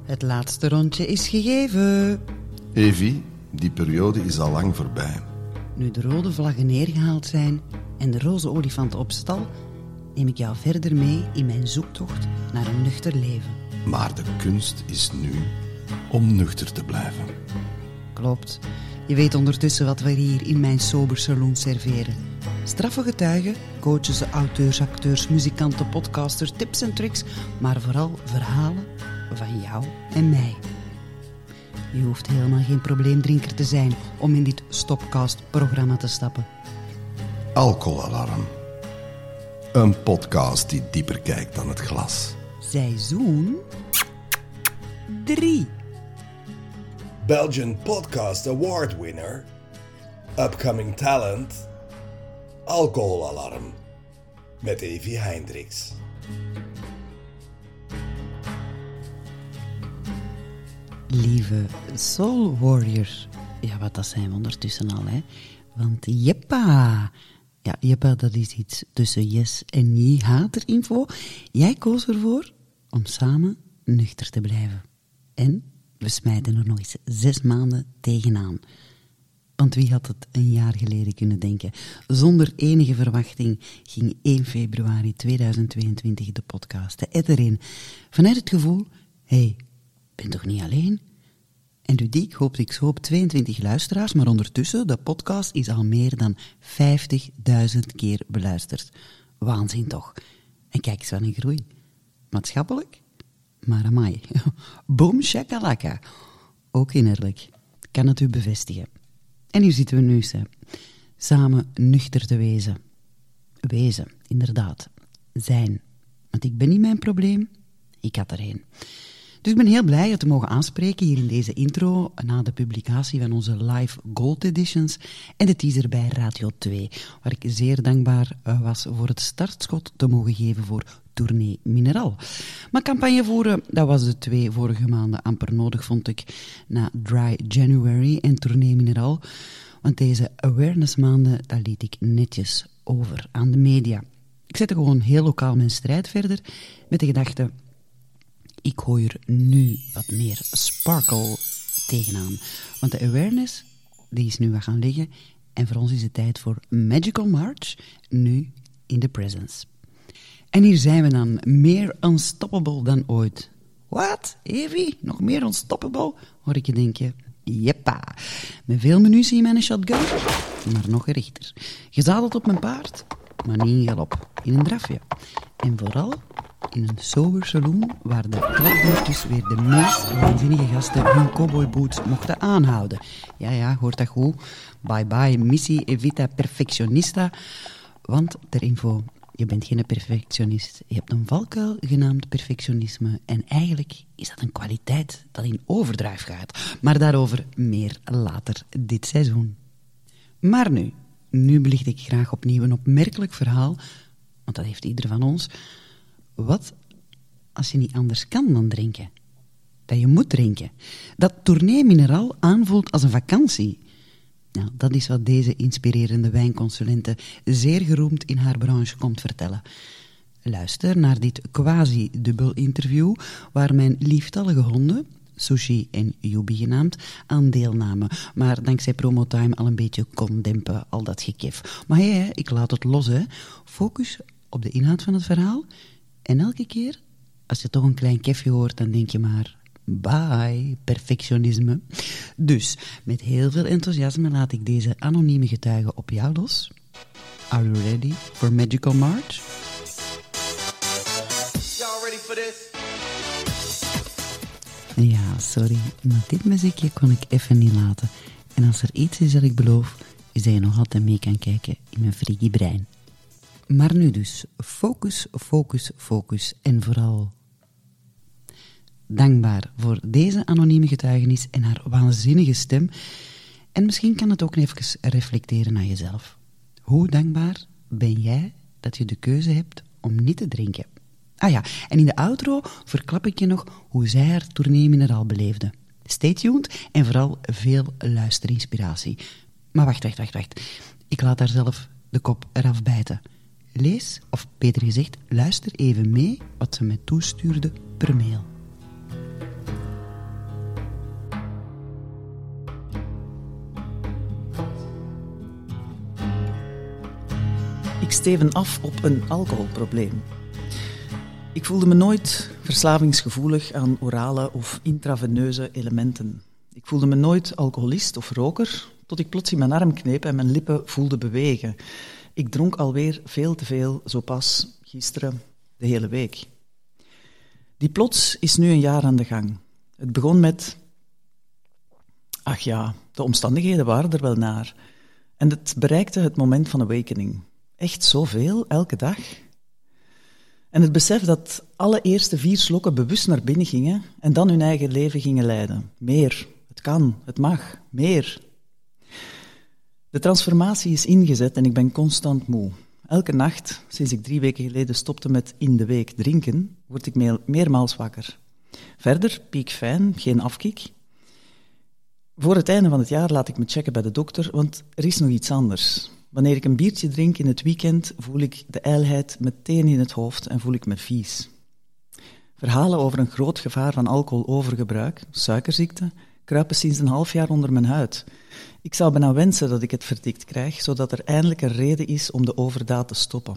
Het laatste rondje is gegeven. Evie, die periode is al lang voorbij. Nu de rode vlaggen neergehaald zijn en de roze olifanten op stal, neem ik jou verder mee in mijn zoektocht naar een nuchter leven. Maar de kunst is nu om nuchter te blijven. Klopt. Je weet ondertussen wat we hier in mijn sober saloon serveren. Straffe getuigen, coaches, auteurs, acteurs, muzikanten, podcasters, tips en tricks, maar vooral verhalen van jou en mij. Je hoeft helemaal geen probleemdrinker te zijn om in dit Stopcast-programma te stappen. Alcoholalarm. Een podcast die dieper kijkt dan het glas. Seizoen 3. Belgian Podcast Award winner, upcoming talent, Alcoholalarm, met Evie Hendricks. Lieve Soul Warriors. Ja, wat dat zijn we ondertussen al, hè. Want jeppa. Ja, jeppa, dat is iets tussen yes en nee haterinfo. Jij koos ervoor om samen nuchter te blijven. En we smijten er nog eens 6 maanden tegenaan. Want wie had het een jaar geleden kunnen denken? Zonder enige verwachting ging 1 februari 2022 de podcast de ether in. Vanuit het gevoel, hey, ben toch niet alleen? En ludiek hoopte ik zo op 22 luisteraars, maar ondertussen, de podcast is al meer dan 50.000 keer beluisterd. Waanzin toch? En kijk eens wat een groei. Maatschappelijk? Maar amai. Boom shakalaka. Ook innerlijk. Kan het u bevestigen. En hier zitten we nu, hè. Samen nuchter te wezen. Wezen, inderdaad. Zijn. Want ik ben niet mijn probleem. Ik had er een. Dus ik ben heel blij je te mogen aanspreken hier in deze intro na de publicatie van onze live Gold Editions en de teaser bij Radio 2, waar ik zeer dankbaar was voor het startschot te mogen geven voor Tournee Mineral. Maar campagne voeren, dat was de 2 vorige maanden amper nodig, vond ik, na Dry January en Tournee Mineral, want deze awareness maanden, dat liet ik netjes over aan de media. Ik zette gewoon heel lokaal mijn strijd verder met de gedachte, ik gooi er nu wat meer sparkle tegenaan. Want de awareness, die is nu wat gaan liggen. En voor ons is het tijd voor Magical March, nu in the presence. En hier zijn we dan, meer unstoppable dan ooit. Wat, Evie? Nog meer unstoppable? Hoor ik je denken, jeppa. Met veel munitie in mijn shotgun, maar nog gerichter. Gezadeld op mijn paard, maar niet in galop, in een drafje. En vooral in een sober saloon waar de klapdeurtjes weer de meest waanzinnige gasten hun cowboyboots mochten aanhouden. Ja, hoort dat goed. Bye bye, missie evita perfectionista. Want, ter info, je bent geen perfectionist. Je hebt een valkuil genaamd perfectionisme. En eigenlijk is dat een kwaliteit dat in overdrijf gaat. Maar daarover meer later dit seizoen. Maar nu belicht ik graag opnieuw een opmerkelijk verhaal, want dat heeft ieder van ons. Wat als je niet anders kan dan drinken? Dat je moet drinken. Dat Tournee Mineral aanvoelt als een vakantie. Nou, dat is wat deze inspirerende wijnconsulente, zeer geroemd in haar branche, komt vertellen. Luister naar dit quasi-dubbel interview waar mijn lieftallige honden, Sushi en Yubi genaamd, aan deelnamen, maar dankzij promotime al een beetje kon dempen, al dat gekef. Maar hé, ik laat het los, hè. Focus op de inhoud van het verhaal. En elke keer, als je toch een klein kefje hoort, dan denk je maar, bye, perfectionisme. Dus, met heel veel enthousiasme laat ik deze anonieme getuigen op jou los. Are you ready for Magical March? Y'all ready for this? Ja, sorry, maar dit muziekje kon ik even niet laten. En als er iets is dat ik beloof, is dat je nog altijd mee kan kijken in mijn freaky brein. Maar nu dus, focus, focus, focus en vooral dankbaar voor deze anonieme getuigenis en haar waanzinnige stem. En misschien kan het ook even reflecteren naar jezelf. Hoe dankbaar ben jij dat je de keuze hebt om niet te drinken? Ah ja, en in de outro verklap ik je nog hoe zij haar Tournee Mineral beleefde. Stay tuned en vooral veel luisterinspiratie. Maar wacht. Ik laat haar zelf de kop eraf bijten. Lees, of beter gezegd, luister even mee wat ze mij toestuurde per mail. steven af op een alcoholprobleem. Ik voelde me nooit verslavingsgevoelig aan orale of intraveneuze elementen. Ik voelde me nooit alcoholist of roker, tot ik plots in mijn arm kneep en mijn lippen voelde bewegen. Ik dronk alweer veel te veel, zo pas gisteren, de hele week. Die plots is nu een jaar aan de gang. Het begon met... Ach ja, de omstandigheden waren er wel naar. En het bereikte het moment van awakening. Echt zoveel, elke dag. En het besef dat alle eerste 4 slokken bewust naar binnen gingen en dan hun eigen leven gingen leiden. Meer, het kan, het mag, meer. De transformatie is ingezet en ik ben constant moe. Elke nacht, sinds ik 3 weken geleden stopte met in de week drinken, word ik meermaals wakker. Verder, piekfijn, geen afkiek. Voor het einde van het jaar laat ik me checken bij de dokter, want er is nog iets anders. Wanneer ik een biertje drink in het weekend, voel ik de ijlheid meteen in het hoofd en voel ik me vies. Verhalen over een groot gevaar van alcoholovergebruik, suikerziekte, kruipen sinds een half jaar onder mijn huid. Ik zou bijna wensen dat ik het verdikt krijg, zodat er eindelijk een reden is om de overdaad te stoppen.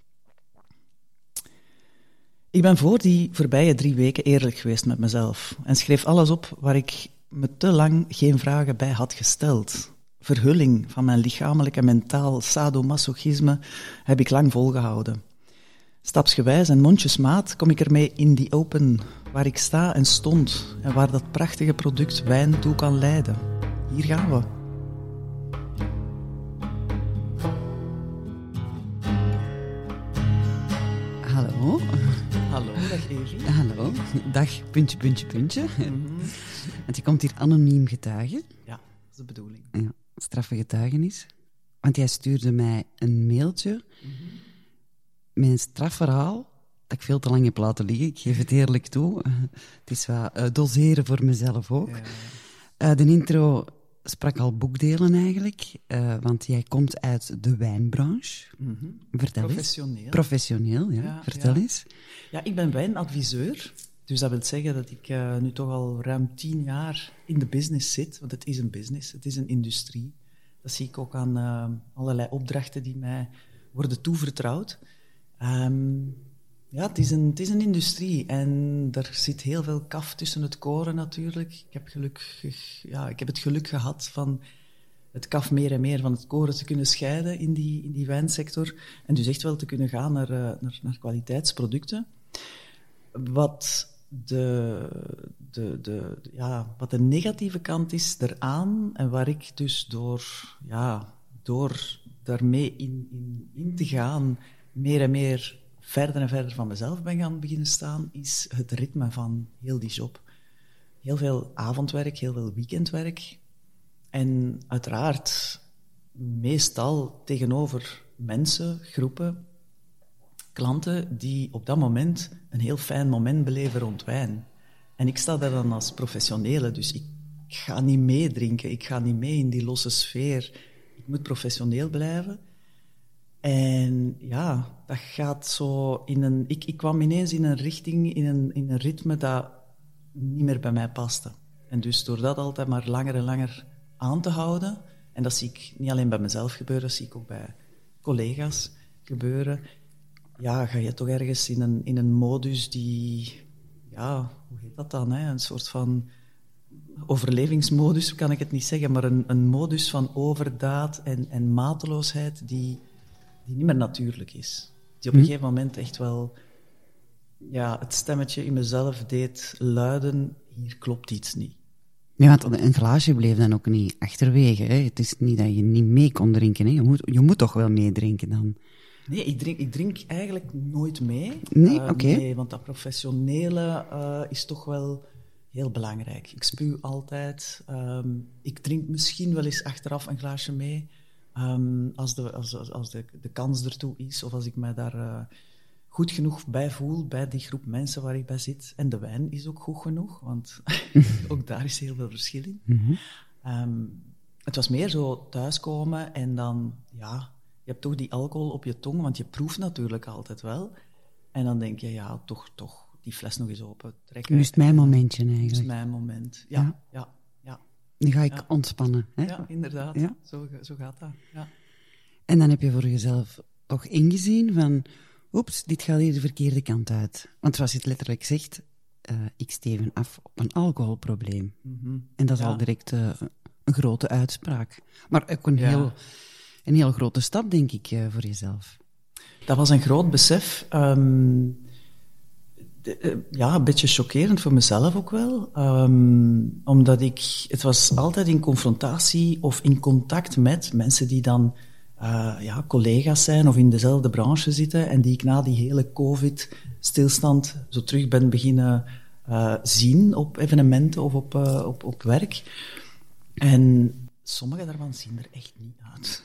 Ik ben voor die voorbije 3 weken eerlijk geweest met mezelf en schreef alles op waar ik me te lang geen vragen bij had gesteld. Verhulling van mijn lichamelijk en mentaal sadomasochisme heb ik lang volgehouden. Stapsgewijs en mondjesmaat kom ik ermee in die open, waar ik sta en stond en waar dat prachtige product wijn toe kan leiden. Hier gaan we. Hallo. Hallo, dag Evie. Hallo. Dag, puntje, puntje, puntje. Want je komt hier anoniem getuigen. Ja, dat is de bedoeling. Ja, straffe getuigenis. Want jij stuurde mij een mailtje met een strafverhaal dat ik veel te lang heb laten liggen. Ik geef het eerlijk toe. Het is wat doseren voor mezelf ook. De intro sprak al boekdelen eigenlijk, want jij komt uit de wijnbranche. Vertel Professioneel. eens. Professioneel, ja. Vertel eens. Ja, ik ben wijnadviseur. Dus dat wil zeggen dat ik nu toch al ruim 10 jaar in de business zit. Want het is een business, het is een industrie. Dat zie ik ook aan allerlei opdrachten die mij worden toevertrouwd. Ja, het is een industrie en er zit heel veel kaf tussen het koren natuurlijk. Ik heb het geluk gehad van het kaf meer en meer van het koren te kunnen scheiden in die wijnsector. En dus echt wel te kunnen gaan naar kwaliteitsproducten. Wat wat de negatieve kant is eraan en waar ik dus door daarmee in te gaan meer en meer verder en verder van mezelf ben gaan beginnen staan, is het ritme van heel die job. Heel veel avondwerk, heel veel weekendwerk. En uiteraard meestal tegenover mensen, groepen, klanten die op dat moment een heel fijn moment beleven rond wijn. En ik sta daar dan als professionele, dus ik ga niet meedrinken, ik ga niet mee in die losse sfeer. Ik moet professioneel blijven. En ja, dat gaat zo ik kwam ineens in een richting, in een ritme dat niet meer bij mij paste. En dus door dat altijd maar langer en langer aan te houden, en dat zie ik niet alleen bij mezelf gebeuren, dat zie ik ook bij collega's gebeuren, ja, ga je toch ergens in een modus die, ja, hoe heet dat dan, hè? Een soort van overlevingsmodus, kan ik het niet zeggen, maar een modus van overdaad en mateloosheid die niet meer natuurlijk is. Die op een gegeven moment echt wel het stemmetje in mezelf deed luiden, hier klopt iets niet. Ja, want een glaasje bleef dan ook niet achterwege. Hè? Het is niet dat je niet mee kon drinken. Hè? Je moet toch wel meedrinken dan? Nee, ik drink eigenlijk nooit mee. Nee, oké. Nee, want dat professionele is toch wel heel belangrijk. Ik spuw altijd. Ik drink misschien wel eens achteraf een glaasje mee. Als de kans ertoe is, of als ik mij daar goed genoeg bij voel, bij die groep mensen waar ik bij zit. En de wijn is ook goed genoeg, want ook daar is heel veel verschil in. Het was meer zo thuiskomen en dan, ja, je hebt toch die alcohol op je tong, want je proeft natuurlijk altijd wel. En dan denk je, ja, toch die fles nog eens open trekken. Nu is het mijn momentje eigenlijk. Nu is het mijn moment, ja. Nu ga ik ontspannen. Hè? Ja, inderdaad. Ja? Zo gaat dat, ja. En dan heb je voor jezelf toch ingezien van, oeps, dit gaat hier de verkeerde kant uit. Want zoals je het letterlijk zegt, ik steven af op een alcoholprobleem. En dat is al direct een grote uitspraak. Maar ook een heel grote stap, denk ik, voor jezelf. Dat was een groot besef. Een beetje chockerend voor mezelf ook wel. Omdat het was altijd in confrontatie of in contact met mensen die dan collega's zijn of in dezelfde branche zitten en die ik na die hele COVID-stilstand zo terug ben beginnen zien op evenementen of op werk. En sommige daarvan zien er echt niet uit.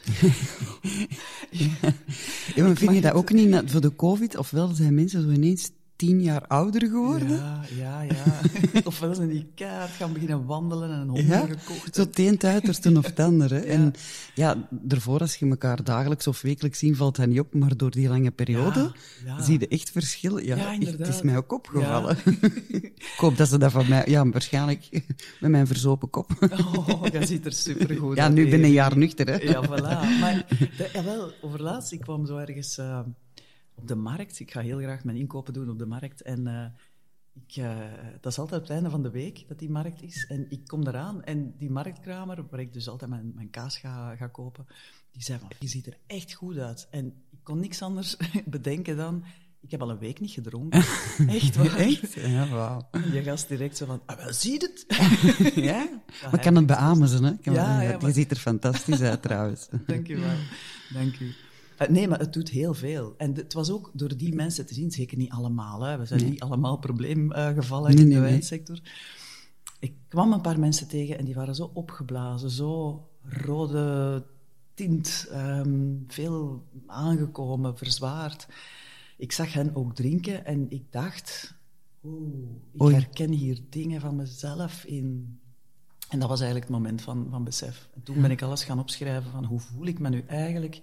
Ja, maar vind je dat ook niet voor de COVID? Ofwel zijn mensen zo ineens 10 jaar ouder geworden? Ja. Ofwel zijn die keihard gaan beginnen wandelen en een hond gekocht. Zo het een uiterste of het ander. Hè. Ja. En ja, daarvoor, als je elkaar dagelijks of wekelijks zien, valt dat niet op. Maar door die lange periode zie je echt verschil. Ja, het is mij ook opgevallen. Ja. Ik hoop dat ze dat van mij... Ja, waarschijnlijk met mijn verzopen kop. Jij ziet er supergoed uit. Ja, nu ben ik een jaar nuchter. Hè. Ja, voilà. Maar overlaatst, ik kwam zo ergens... op de markt. Ik ga heel graag mijn inkopen doen op de markt. En dat is altijd op het einde van de week dat die markt is. En ik kom eraan en die marktkramer, waar ik dus altijd mijn kaas ga kopen, die zei van, je ziet er echt goed uit. En ik kon niks anders bedenken dan, ik heb al een week niet gedronken. Echt waar. Echt? Ja, wauw. En die gast direct zo van, wel, zie je het? Ja? Maar ik kan het beamen, hè? Maar... Je ziet er fantastisch uit, trouwens. Dank u wel. Dank u. Nee, maar het doet heel veel. En het was ook door die mensen te zien, zeker niet allemaal. Hè. We zijn niet allemaal probleemgevallen in de wijnsector. Ik kwam een paar mensen tegen en die waren zo opgeblazen, zo rode tint, veel aangekomen, verzwaard. Ik zag hen ook drinken en ik dacht, ik herken hier dingen van mezelf in. En dat was eigenlijk het moment van besef. En toen ben ik alles gaan opschrijven van hoe voel ik me nu eigenlijk...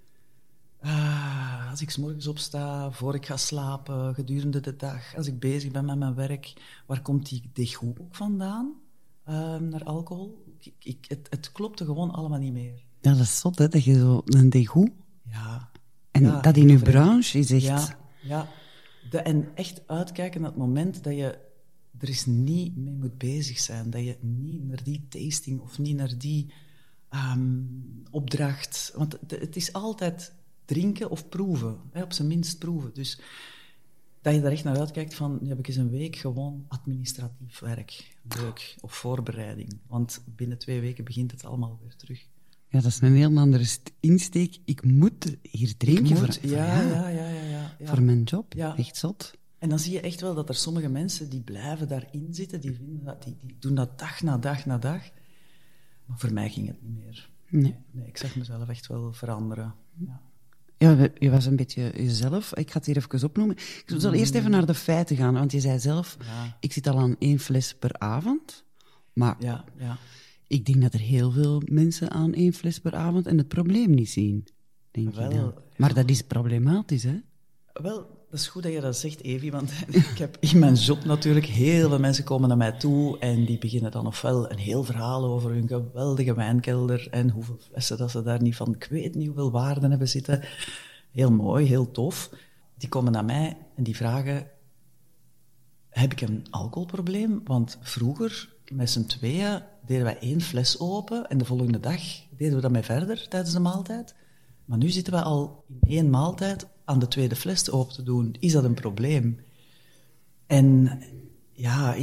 als ik 's morgens opsta, voor ik ga slapen, gedurende de dag, als ik bezig ben met mijn werk, waar komt die dégoût ook vandaan naar alcohol? Het klopte gewoon allemaal niet meer. Ja, dat is zot, hè, dat je zo een dégoût... Ja. En dat in je branche is echt... Ja. En echt uitkijken naar het moment dat je er eens niet mee moet bezig zijn, dat je niet naar die tasting of niet naar die opdracht... Want het is altijd... drinken of proeven, op zijn minst proeven. Dus dat je daar echt naar uitkijkt van, nu heb ik eens een week gewoon administratief werk, leuk, of voorbereiding. Want binnen 2 weken begint het allemaal weer terug. Ja, dat is een heel andere insteek. Ik moet hier drinken voor mijn job. Ja. Echt zot. En dan zie je echt wel dat er sommige mensen die blijven daarin zitten, die doen dat dag na dag na dag. Maar voor mij ging het niet meer. Nee, ik zag mezelf echt wel veranderen. Ja. Ja, je was een beetje jezelf. Ik ga het hier even opnoemen. Ik zal eerst even naar de feiten gaan, want je zei zelf, ik zit al aan 1 fles per avond. Maar ik denk dat er heel veel mensen aan 1 fles per avond en het probleem niet zien. Denk je dan. Maar dat is problematisch, hè? Wel, dat is goed dat je dat zegt, Evi, want ik heb in mijn job natuurlijk heel veel mensen komen naar mij toe en die beginnen dan ofwel een heel verhaal over hun geweldige wijnkelder en hoeveel flessen dat ze daar niet van, ik weet niet hoeveel waarden hebben zitten. Heel mooi, heel tof. Die komen naar mij en die vragen, heb ik een alcoholprobleem? Want vroeger, met z'n tweeën, deden wij 1 fles open en de volgende dag deden we daarmee verder tijdens de maaltijd. Maar nu zitten we al in 1 maaltijd aan de 2e fles open te doen. Is dat een probleem? En ja,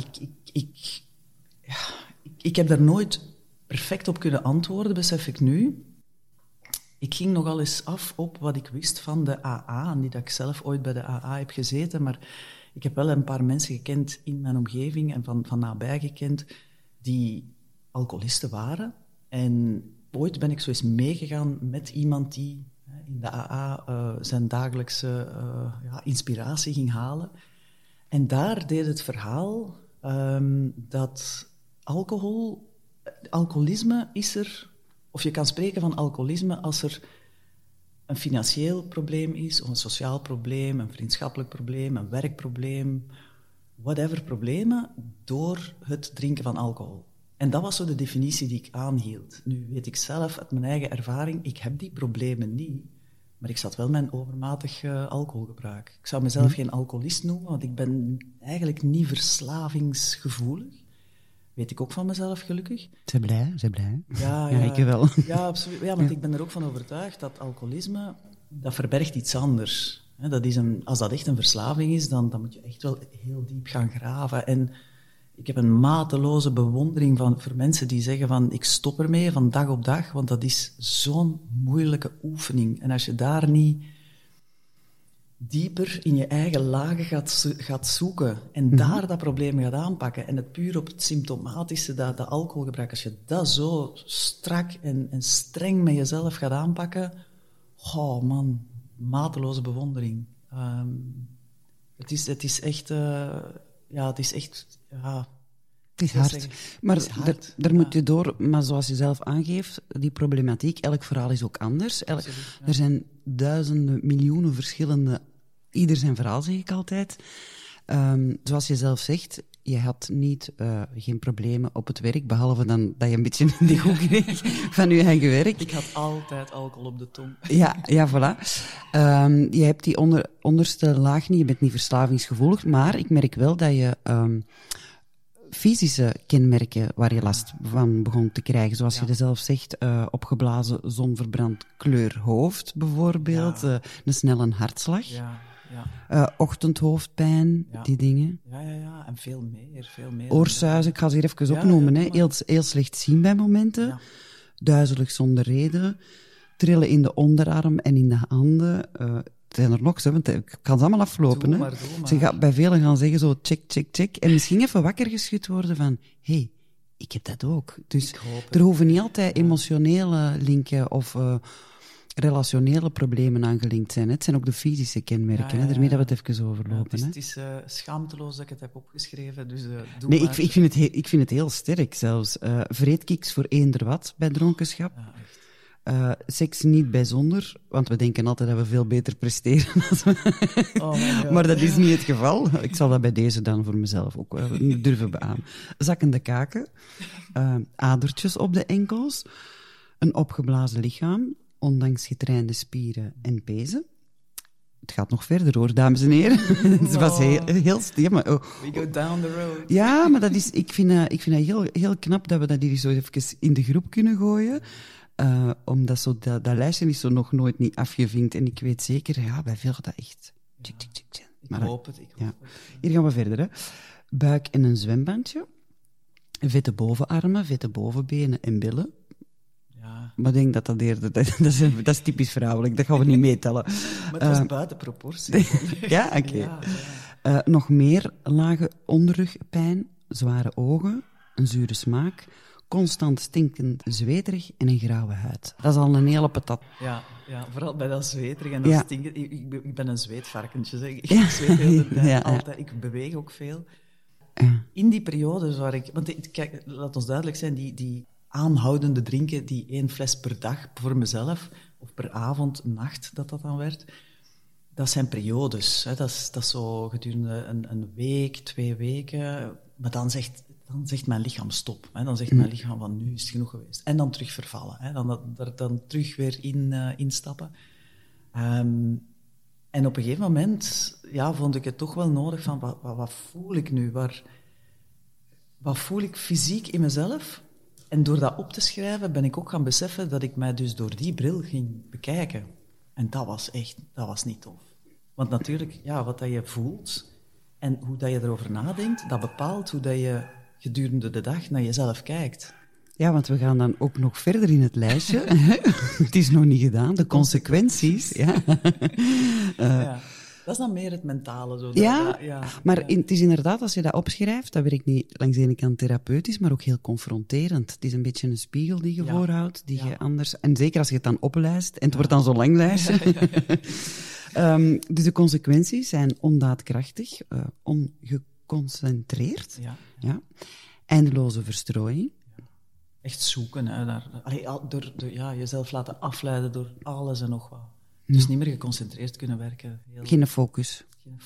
ik heb daar nooit perfect op kunnen antwoorden, besef ik nu. Ik ging nogal eens af op wat ik wist van de AA, niet dat ik zelf ooit bij de AA heb gezeten, maar ik heb wel een paar mensen gekend in mijn omgeving en van nabij gekend die alcoholisten waren. En ooit ben ik zo eens meegegaan met iemand die in de AA zijn dagelijkse inspiratie ging halen. En daar deed het verhaal dat alcoholisme is er, of je kan spreken van alcoholisme als er een financieel probleem is, of een sociaal probleem, een vriendschappelijk probleem, een werkprobleem, whatever problemen, door het drinken van alcohol. En dat was zo de definitie die ik aanhield. Nu weet ik zelf uit mijn eigen ervaring, ik heb die problemen niet. Maar ik zat wel met overmatig alcoholgebruik. Ik zou mezelf geen alcoholist noemen, want ik ben eigenlijk niet verslavingsgevoelig. Weet ik ook van mezelf, gelukkig. Zij blij. Ja, ik wel. Ja, absoluut. Ja, want ik ben er ook van overtuigd dat alcoholisme, dat verbergt iets anders. Dat is als dat echt een verslaving is, dan moet je echt wel heel diep gaan graven. En ik heb een mateloze bewondering voor mensen die zeggen van ik stop ermee van dag op dag, want dat is zo'n moeilijke oefening. En als je daar niet dieper in je eigen lagen gaat zoeken en daar dat probleem gaat aanpakken en het puur op het symptomatische, dat alcoholgebruik, als je dat zo strak en streng met jezelf gaat aanpakken, oh man, mateloze bewondering. Het is echt... het is echt... Ja, het is hard. Maar daar moet je door... Maar zoals je zelf aangeeft, die problematiek, elk verhaal is ook anders. Er zijn duizenden, miljoenen verschillende... Ieder zijn verhaal, zeg ik altijd. Zoals je zelf zegt, je had geen problemen op het werk, behalve dan dat je een beetje in die hoek kreeg van je eigen werk. Ik had altijd alcohol op de tong. Ja, voilà. Je hebt die onderste laag niet, je bent niet verslavingsgevoelig, maar ik merk wel dat je fysische kenmerken waar je last van begon te krijgen, zoals je er zelf zegt, opgeblazen, zonverbrand kleur hoofd bijvoorbeeld, een snelle hartslag. Ochtendhoofdpijn, die dingen. Ja, en veel meer. Oorsuizen, ik ga ze hier even opnoemen. Heel slecht zien bij momenten, duizelig zonder reden, trillen in de onderarm en in de handen. Het zijn er nog, want ik kan ze allemaal aflopen. Doe maar. Ze gaat bij velen gaan zeggen zo check. En misschien even wakker geschud worden van, hey, ik heb dat ook. Dus er hoeven niet altijd emotionele linken of relationele problemen aangelinkt zijn. Het zijn ook de fysische kenmerken. Daarmee dat we het even overlopen. Het is schaamteloos dat ik het heb opgeschreven. Dus doe nee, maar. Ik vind het heel sterk zelfs. Vreedkiks voor eender wat bij dronkenschap. Ja, echt. Seks niet bijzonder, want we denken altijd dat we veel beter presteren. Maar dat is niet het geval. Ik zal dat bij deze dan voor mezelf ook durven beamen. Zakkende kaken, adertjes op de enkels, een opgeblazen lichaam, ondanks getrainde spieren en pezen. Het gaat nog verder hoor, dames en heren. Het was heel stil. Maar, We go down the road. Ja, maar ik vind dat heel knap dat we dat hier zo even in de groep kunnen gooien. Omdat dat lijstje is zo nog nooit niet afgevinkt. En ik weet zeker, bij veel gaat dat echt... Tjik. Ik hoop het. Hier gaan we verder. Hè. Buik en een zwembandje. Vette bovenarmen, vette bovenbenen en billen. Ja. Maar ik denk dat eerder... Dat is typisch vrouwelijk, dat gaan we niet meetellen. Maar het was buiten proportie. Ja, oké. Nog meer lage onderrugpijn, zware ogen, een zure smaak... constant stinkend zweterig en een grauwe huid. Dat is al een hele patat. Ja, vooral bij dat zweterig en dat stinkend. Ik ben een zweetvarkentje, zeg. Ik zweet heel de tijd, altijd. Ik beweeg ook veel. In die periodes waar ik... Want kijk, laat ons duidelijk zijn, die aanhoudende drinken, die 1 fles per dag voor mezelf, of per avond, nacht, dat dan werd, dat zijn periodes. Hè. Dat is zo gedurende een week, 2 weken. Maar dan zegt mijn lichaam stop. Hè. Dan zegt mijn lichaam van nu is het genoeg geweest. En dan terug vervallen. Hè. Dan terug weer instappen. En op een gegeven moment vond ik het toch wel nodig van wat voel ik nu? Wat voel ik fysiek in mezelf? En door dat op te schrijven ben ik ook gaan beseffen dat ik mij dus door die bril ging bekijken. En dat was niet tof. Want natuurlijk, wat dat je voelt en hoe dat je erover nadenkt, dat bepaalt hoe dat je gedurende de dag naar jezelf kijkt. Ja, want we gaan dan ook nog verder in het lijstje. Het is nog niet gedaan, de consequenties. Ja. Dat is dan meer het mentale. Het is inderdaad, als je dat opschrijft, dat werkt niet langs de ene kant therapeutisch, maar ook heel confronterend. Het is een beetje een spiegel die je voorhoudt, die je anders... En zeker als je het dan oplijst, en het wordt dan zo'n lang lijstje. Dus de consequenties zijn ondaadkrachtig, ongeconcentreerd, eindeloze verstrooiing. Echt zoeken, hè, jezelf laten afleiden door alles en nog wat. Dus niet meer geconcentreerd kunnen werken. Geen focus.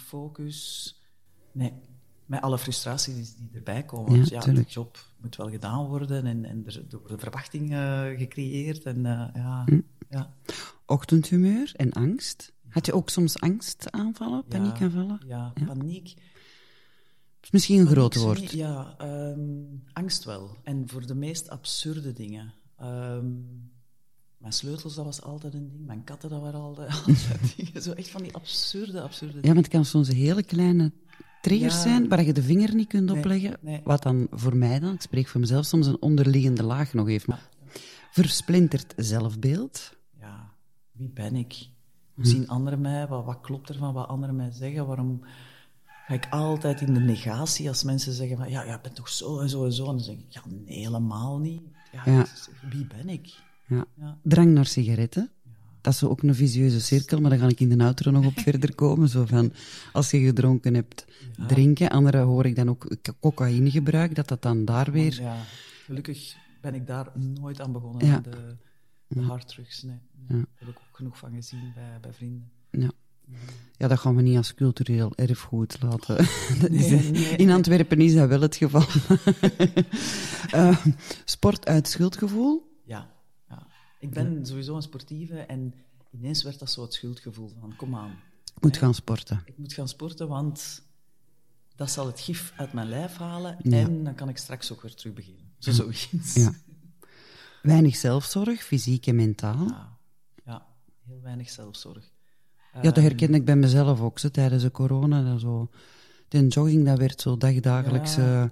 Nee, met alle frustraties die erbij komen. Ja, de job moet wel gedaan worden en er wordt een verwachting gecreëerd. Ochtendhumeur en angst. Had je ook soms angstaanvallen, paniekaanvallen? Ja, paniek. Dat is misschien een Paniek groot woord. Ja, angst wel. En voor de meest absurde dingen. Mijn sleutels, dat was altijd een ding. Mijn katten, dat waren altijd dingen. Zo echt van die absurde Ja, dingen. want het kan soms hele kleine triggers zijn waar je de vinger niet kunt opleggen. nee. Wat dan voor mij dan, ik spreek voor mezelf, soms een onderliggende laag nog heeft. Versplinterd zelfbeeld. Ja, wie ben ik? Hoe zien anderen mij? Wat klopt er van wat anderen mij zeggen? Waarom ga ik altijd in de negatie als mensen zeggen van ja, je bent toch zo en zo en zo? En dan zeg ik, ja, nee, helemaal niet. Ja. Wie ben ik? Ja. Ja. Drang naar sigaretten. Dat is zo ook een visieuze cirkel, maar daar ga ik in de outro nog op verder komen. Zo van, als je gedronken hebt, drinken. Anderen hoor ik dan ook cocaïne gebruik, dat dan daar weer... Ja, gelukkig ben ik daar nooit aan begonnen. Ja. De harddrugs, nee. Daar heb ik ook genoeg van gezien bij vrienden. Ja. Ja, dat gaan we niet als cultureel erfgoed laten. In Antwerpen is dat wel het geval. Sport uit schuldgevoel. Ja. Ik ben sowieso een sportieve en ineens werd dat zo het schuldgevoel van, kom aan. Ik moet gaan sporten. Ik moet gaan sporten, want dat zal het gif uit mijn lijf halen Ja. en dan kan ik straks ook weer terug beginnen. Zoiets. Ja. Weinig zelfzorg, fysiek en mentaal. Ja, heel weinig zelfzorg. Ja, dat herken ik bij mezelf ook, zo, tijdens de corona. Dat zo, de jogging, dat werd zo dagdagelijks... Ja.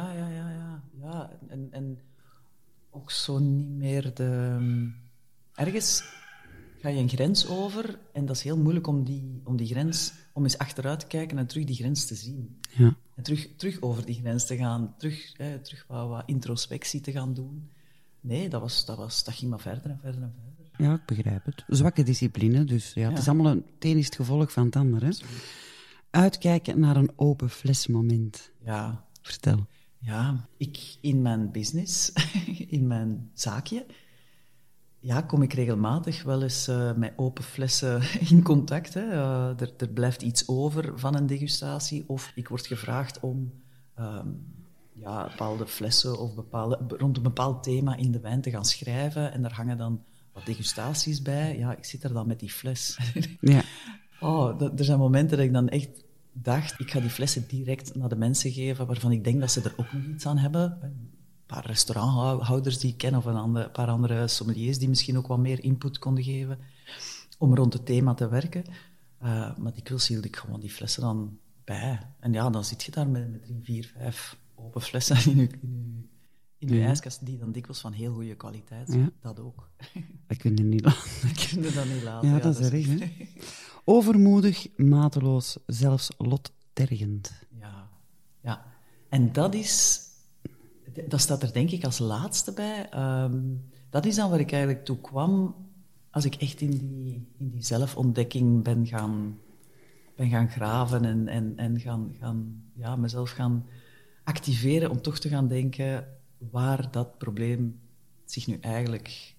En ook zo niet meer ergens ga je een grens over en dat is heel moeilijk om die grens, om eens achteruit te kijken en terug die grens te zien. Ja. En terug over die grens te gaan, terug wat introspectie te gaan doen. Nee, dat ging maar verder en verder en verder. Ja, ik begrijp het. Zwakke discipline, dus ja, het is allemaal het een is het gevolg van het ander. Hè? Uitkijken naar een open flesmoment. Ja. Vertel. Ja, ik in mijn business, in mijn zaakje, kom ik regelmatig wel eens met open flessen in contact. Hè. Er blijft iets over van een degustatie of ik word gevraagd om bepaalde flessen of rond een bepaald thema in de wijn te gaan schrijven en daar hangen dan wat degustaties bij. Ja, ik zit er dan met die fles. Ja. Er zijn momenten dat ik dan echt dacht, ik ga die flessen direct naar de mensen geven waarvan ik denk dat ze er ook nog iets aan hebben. Een paar restauranthouders die ik ken of een paar andere sommeliers die misschien ook wat meer input konden geven om rond het thema te werken. Maar dikwijls hield ik gewoon die flessen dan bij. En ja, dan zit je daar met 3, 4, 5 open flessen in je ijskast die dan dikwijls van heel goede kwaliteit zijn. Ja. Dat ook. Dat kun je niet laten. Dat kun je dan niet laten. Ja, dat is erg, hè? Overmoedig, mateloos, zelfs lottergend. Ja. En dat staat er denk ik als laatste bij. Dat is dan waar ik eigenlijk toe kwam als ik echt in die zelfontdekking ben gaan graven en mezelf gaan activeren om toch te gaan denken waar dat probleem zich nu eigenlijk...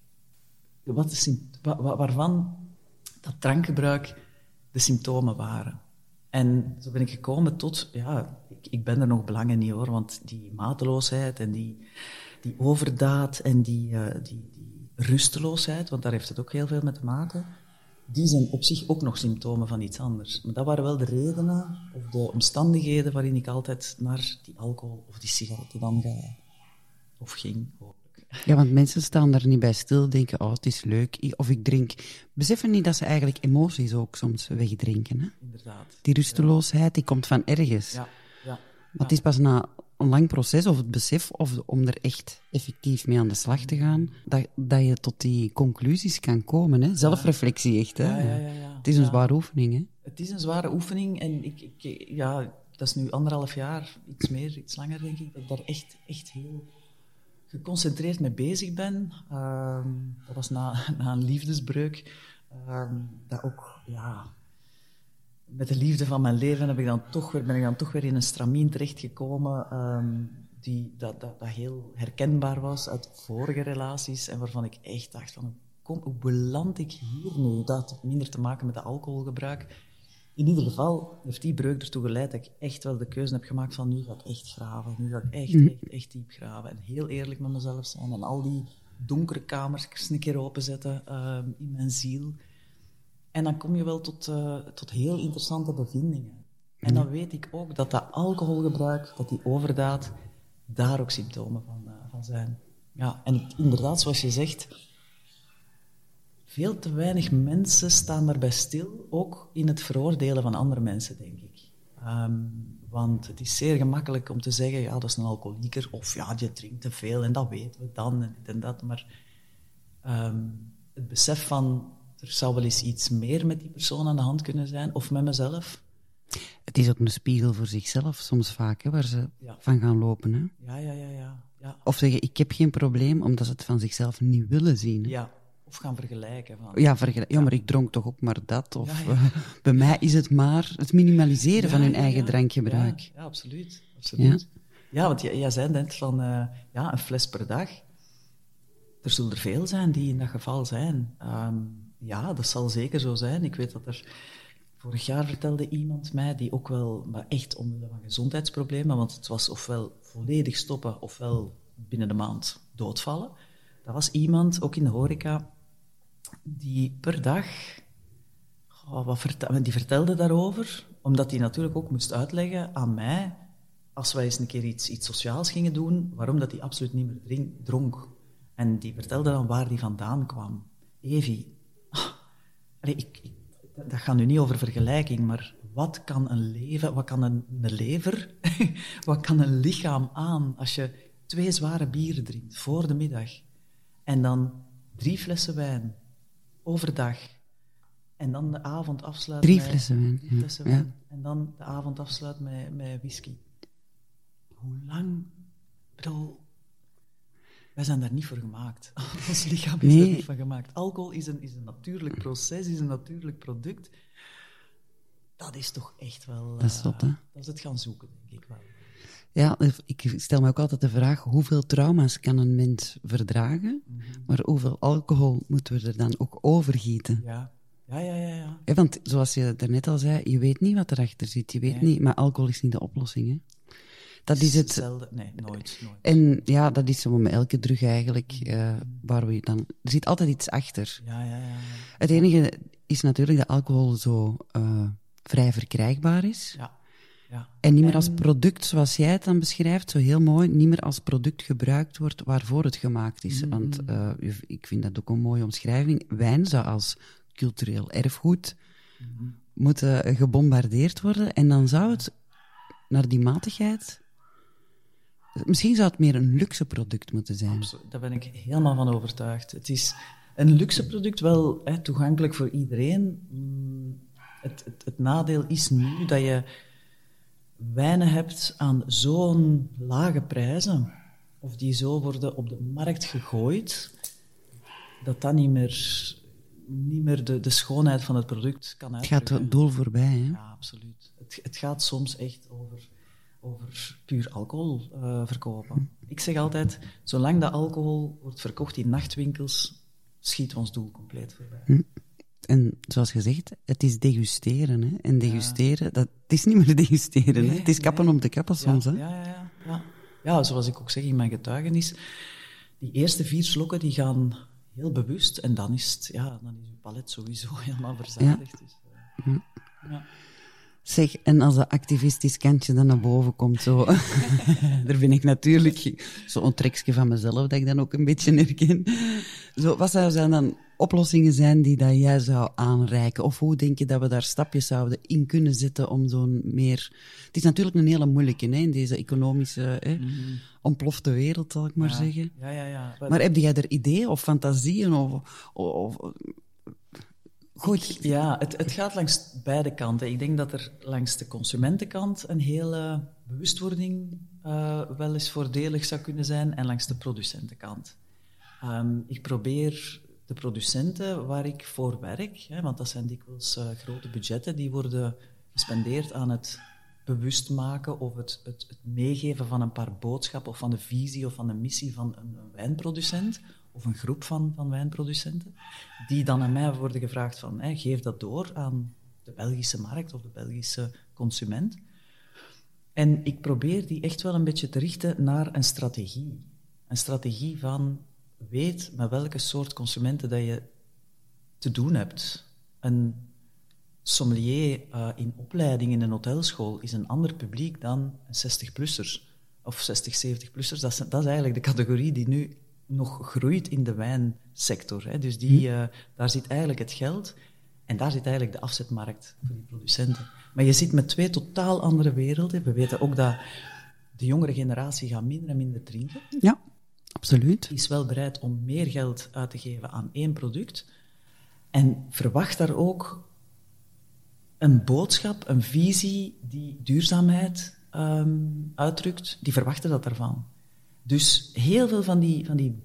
waarvan dat drankgebruik de symptomen waren. En zo ben ik gekomen tot... Ja, ik ben er nog belangen niet hoor, want die mateloosheid en die overdaad en die rusteloosheid, want daar heeft het ook heel veel mee te maken, die zijn op zich ook nog symptomen van iets anders. Maar dat waren wel de redenen of de omstandigheden waarin ik altijd naar die alcohol of die sigaretten dan ga. Of ging, hopelijk. Ja, want mensen staan daar niet bij stil, denken, het is leuk, of ik drink. Beseffen niet dat ze eigenlijk emoties ook soms wegdrinken. Hè? Inderdaad. Die rusteloosheid, die komt van ergens. Ja. Maar het is pas na een lang proces, of het besef, of om er echt effectief mee aan de slag te gaan, dat je tot die conclusies kan komen. Hè? Zelfreflectie echt. Hè? Ja. Het is een zware oefening. Hè? Het is een zware oefening en dat is nu 1,5 jaar, iets langer denk ik, dat ik daar echt heel geconcentreerd mee bezig ben. Dat was na een liefdesbreuk. Dat ook, met de liefde van mijn leven ben ik dan toch weer in een stramien terechtgekomen dat heel herkenbaar was uit vorige relaties en waarvan ik echt dacht van, hoe beland ik hier nu? Dat had minder te maken met de alcoholgebruik. In ieder geval heeft die breuk ertoe geleid dat ik echt wel de keuze heb gemaakt van nu ga ik echt graven. Nu ga ik echt diep graven en heel eerlijk met mezelf zijn en al die donkere kamers een keer openzetten in mijn ziel. En dan kom je wel tot heel interessante bevindingen. En dan weet ik ook dat alcoholgebruik, dat die overdaad, daar ook symptomen van zijn. Ja, en inderdaad, zoals je zegt, veel te weinig mensen staan daarbij stil, ook in het veroordelen van andere mensen, denk ik. Want het is zeer gemakkelijk om te zeggen, ja, dat is een alcoholieker, of ja, die drinkt te veel en dat weten we dan en dit en dat. Maar het besef van, er zou wel eens iets meer met die persoon aan de hand kunnen zijn, of met mezelf. Het is ook een spiegel voor zichzelf soms vaak, hè, waar ze van gaan lopen. Hè? Ja. Of zeggen, ik heb geen probleem, omdat ze het van zichzelf niet willen zien. Hè? Ja, of gaan vergelijken. Ja, maar ik dronk toch ook maar dat. Of bij mij is het maar het minimaliseren van hun eigen drankgebruik. Ja, absoluut. Ja, want jij zei net van een fles per dag. Er zullen er veel zijn die in dat geval zijn. Ja, dat zal zeker zo zijn. Ik weet dat er... Vorig jaar vertelde iemand mij, die ook wel, maar echt omwille van gezondheidsproblemen, want het was ofwel volledig stoppen, ofwel binnen de maand doodvallen. Dat was iemand, ook in de horeca, die per dag, die vertelde daarover, omdat hij natuurlijk ook moest uitleggen aan mij, als wij eens een keer iets sociaals gingen doen, waarom dat hij absoluut niet meer dronk. En die vertelde dan waar die vandaan kwam. Evie, dat gaat nu niet over vergelijking, maar wat kan een leven, wat kan een lever, wat kan een lichaam aan als je 2 zware bieren drinkt voor de middag en dan 3 flessen wijn overdag en dan de avond afsluit 3 flessen wijn. 3 flessen wijn. En dan de avond afsluit met whisky. Hoe lang? Wij zijn daar niet voor gemaakt. Ons lichaam is er niet van gemaakt. Alcohol is een natuurlijk proces, is een natuurlijk product. Dat is toch echt wel... Dat is zot, hè? Dat is het gaan zoeken, denk ik wel. Ja, ik stel me ook altijd de vraag, hoeveel trauma's kan een mens verdragen? Maar hoeveel alcohol moeten we er dan ook overgieten? Ja. Want zoals je daarnet al zei, je weet niet wat erachter zit. Je weet niet, maar alcohol is niet de oplossing, hè? Dat is het. Hetzelfde. Nee, nooit. En ja, dat is zo met elke drug eigenlijk, waar we dan... Er zit altijd iets achter. Ja. Het enige is natuurlijk dat alcohol zo vrij verkrijgbaar is. Ja. En niet meer als product, zoals jij het dan beschrijft, zo heel mooi, niet meer als product gebruikt wordt waarvoor het gemaakt is. Want ik vind dat ook een mooie omschrijving. Wijn zou als cultureel erfgoed moeten gebombardeerd worden en dan zou het naar die matigheid... Misschien zou het meer een luxe product moeten zijn. Absoluut, daar ben ik helemaal van overtuigd. Het is een luxe product, wel toegankelijk voor iedereen. Het nadeel is nu dat je wijnen hebt aan zo'n lage prijzen, of die zo worden op de markt gegooid, dat niet meer de schoonheid van het product kan uitdrukken. Het gaat het doel voorbij, hè? Ja, absoluut. Het gaat soms echt over puur alcohol verkopen. Ik zeg altijd, zolang dat alcohol wordt verkocht in nachtwinkels, schiet ons doel compleet voorbij. En zoals gezegd, het is degusteren. Hè? En degusteren, het is niet meer degusteren. Hè? Het is kappen om te kappen soms. Hè? Ja, zoals ik ook zeg in mijn getuigenis, die eerste 4 slokken die gaan heel bewust en dan is uw palet sowieso helemaal verzadigd. Ja. Zeg, en als dat activistisch kantje dan naar boven komt, zo, daar ben ik natuurlijk zo'n trekje van mezelf, dat ik dan ook een beetje herken. Zo, wat zouden dan oplossingen zijn die dat jij zou aanreiken? Of hoe denk je dat we daar stapjes zouden in kunnen zetten om zo'n meer... Het is natuurlijk een hele moeilijke, hè, in deze economische, ontplofte wereld, zal ik maar zeggen. Ja. Maar heb jij er ideeën of fantasieën of goed. Het gaat langs beide kanten. Ik denk dat er langs de consumentenkant een hele bewustwording wel eens voordelig zou kunnen zijn en langs de producentenkant. Ik probeer de producenten waar ik voor werk, want dat zijn dikwijls grote budgetten, die worden gespendeerd aan het bewust maken of het meegeven van een paar boodschappen of van de visie of van de missie van een wijnproducent of een groep van wijnproducenten, die dan aan mij worden gevraagd van, geef dat door aan de Belgische markt of de Belgische consument. En ik probeer die echt wel een beetje te richten naar een strategie. Een strategie van weet met welke soort consumenten dat je te doen hebt. Een sommelier in opleiding in een hotelschool is een ander publiek dan een 60-plussers of 60, 70-plussers. Dat is eigenlijk de categorie die nu nog groeit in de wijnsector. Hè. Dus daar zit eigenlijk het geld en daar zit eigenlijk de afzetmarkt voor die producenten. Maar je zit met 2 totaal andere werelden. We weten ook dat de jongere generatie gaat minder en minder drinken. Ja, absoluut. Die is wel bereid om meer geld uit te geven aan 1 product. En verwacht daar ook een boodschap, een visie die duurzaamheid uitdrukt. Die verwachten dat daarvan. Dus heel veel van die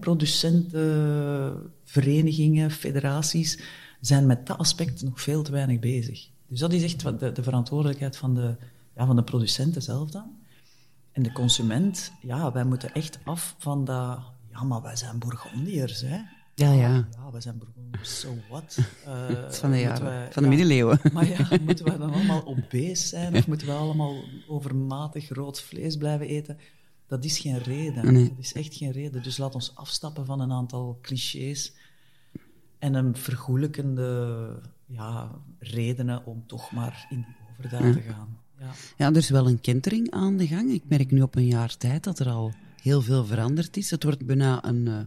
wijnproducenten, verenigingen, federaties zijn met dat aspect nog veel te weinig bezig. Dus dat is echt de verantwoordelijkheid van de producenten zelf dan. En de consument, wij moeten echt af van dat... Ja, maar wij zijn Bourgondiërs, hè. Ja. Ja, wij zijn Bourgondiërs, so what? Het is van de jaren, van de middeleeuwen. Maar ja, moeten wij dan allemaal obese zijn? Of moeten wij allemaal overmatig rood vlees blijven eten? Dat is geen reden. Nee. Dat is echt geen reden. Dus laat ons afstappen van een aantal clichés en een vergoelijkende redenen om toch maar in die overdaad te gaan. Ja, er is wel een kentering aan de gang. Ik merk nu op een jaar tijd dat er al heel veel veranderd is. Het wordt bijna een...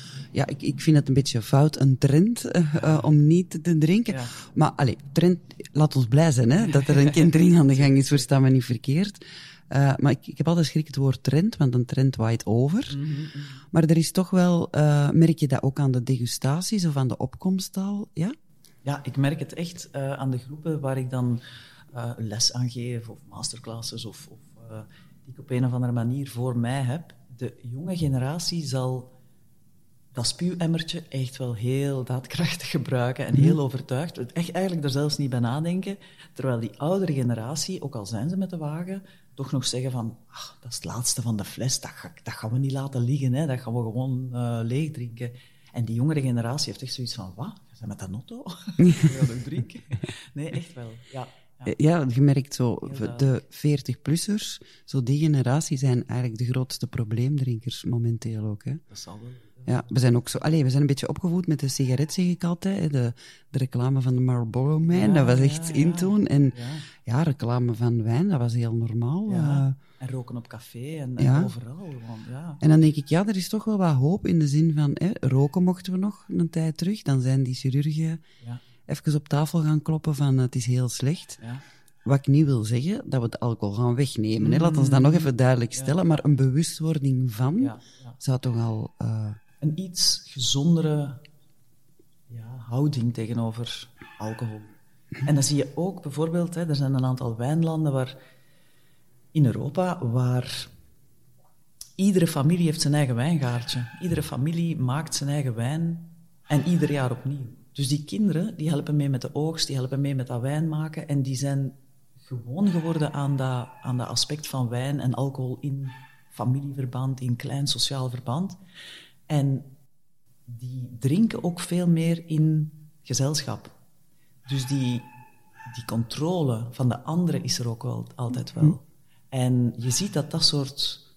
ik vind het een beetje fout, een trend om niet te drinken. Ja. Maar trend, laat ons blij zijn, hè, dat er een kentering aan de gang is, verstaan we niet verkeerd. Maar ik heb altijd schrik het woord trend, want een trend waait over. Mm-hmm. Maar er is toch wel, merk je dat ook aan de degustaties of aan de opkomst al? Ja? Ja, ik merk het echt aan de groepen waar ik dan les aan geef, of masterclasses, of die ik op een of andere manier voor mij heb. De jonge generatie zal dat spuwemmertje echt wel heel daadkrachtig gebruiken en heel overtuigd. Eigenlijk er zelfs niet bij nadenken. Terwijl die oudere generatie, ook al zijn ze met de wagen, toch nog zeggen van, dat is het laatste van de fles, dat gaan we niet laten liggen, hè. Dat gaan we gewoon leeg drinken. En die jongere generatie heeft echt zoiets van, wat? Je bent met een auto? Ga je nog drinken? Nee, echt wel, ja. Ja, je merkt zo, de 40-plussers, zo die generatie zijn eigenlijk de grootste probleemdrinkers momenteel ook. Hè. Dat zal wel. Ja, we zijn ook zo, we zijn een beetje opgevoed met de sigaret, zeg ik altijd. Hè, de reclame van de Marlboro Man, dat was echt in toen. En reclame van wijn, dat was heel normaal. Ja. En roken op café en overal. Ja. En dan denk ik, er is toch wel wat hoop in de zin van, roken mochten we nog een tijd terug. Dan zijn die chirurgen even op tafel gaan kloppen van, het is heel slecht. Ja. Wat ik niet wil zeggen, dat we de alcohol gaan wegnemen. Hè. Laat ons dat nog even duidelijk stellen. Maar een bewustwording van zou toch al... Een iets gezondere houding tegenover alcohol. En dan zie je ook bijvoorbeeld, er zijn een aantal wijnlanden in Europa waar iedere familie heeft zijn eigen wijngaardje. Iedere familie maakt zijn eigen wijn en ieder jaar opnieuw. Dus die kinderen die helpen mee met de oogst, die helpen mee met dat wijn maken en die zijn gewoon geworden aan dat aspect van wijn en alcohol in familieverband, in klein sociaal verband. En die drinken ook veel meer in gezelschap. Dus die controle van de anderen is er ook wel altijd wel. En je ziet dat soort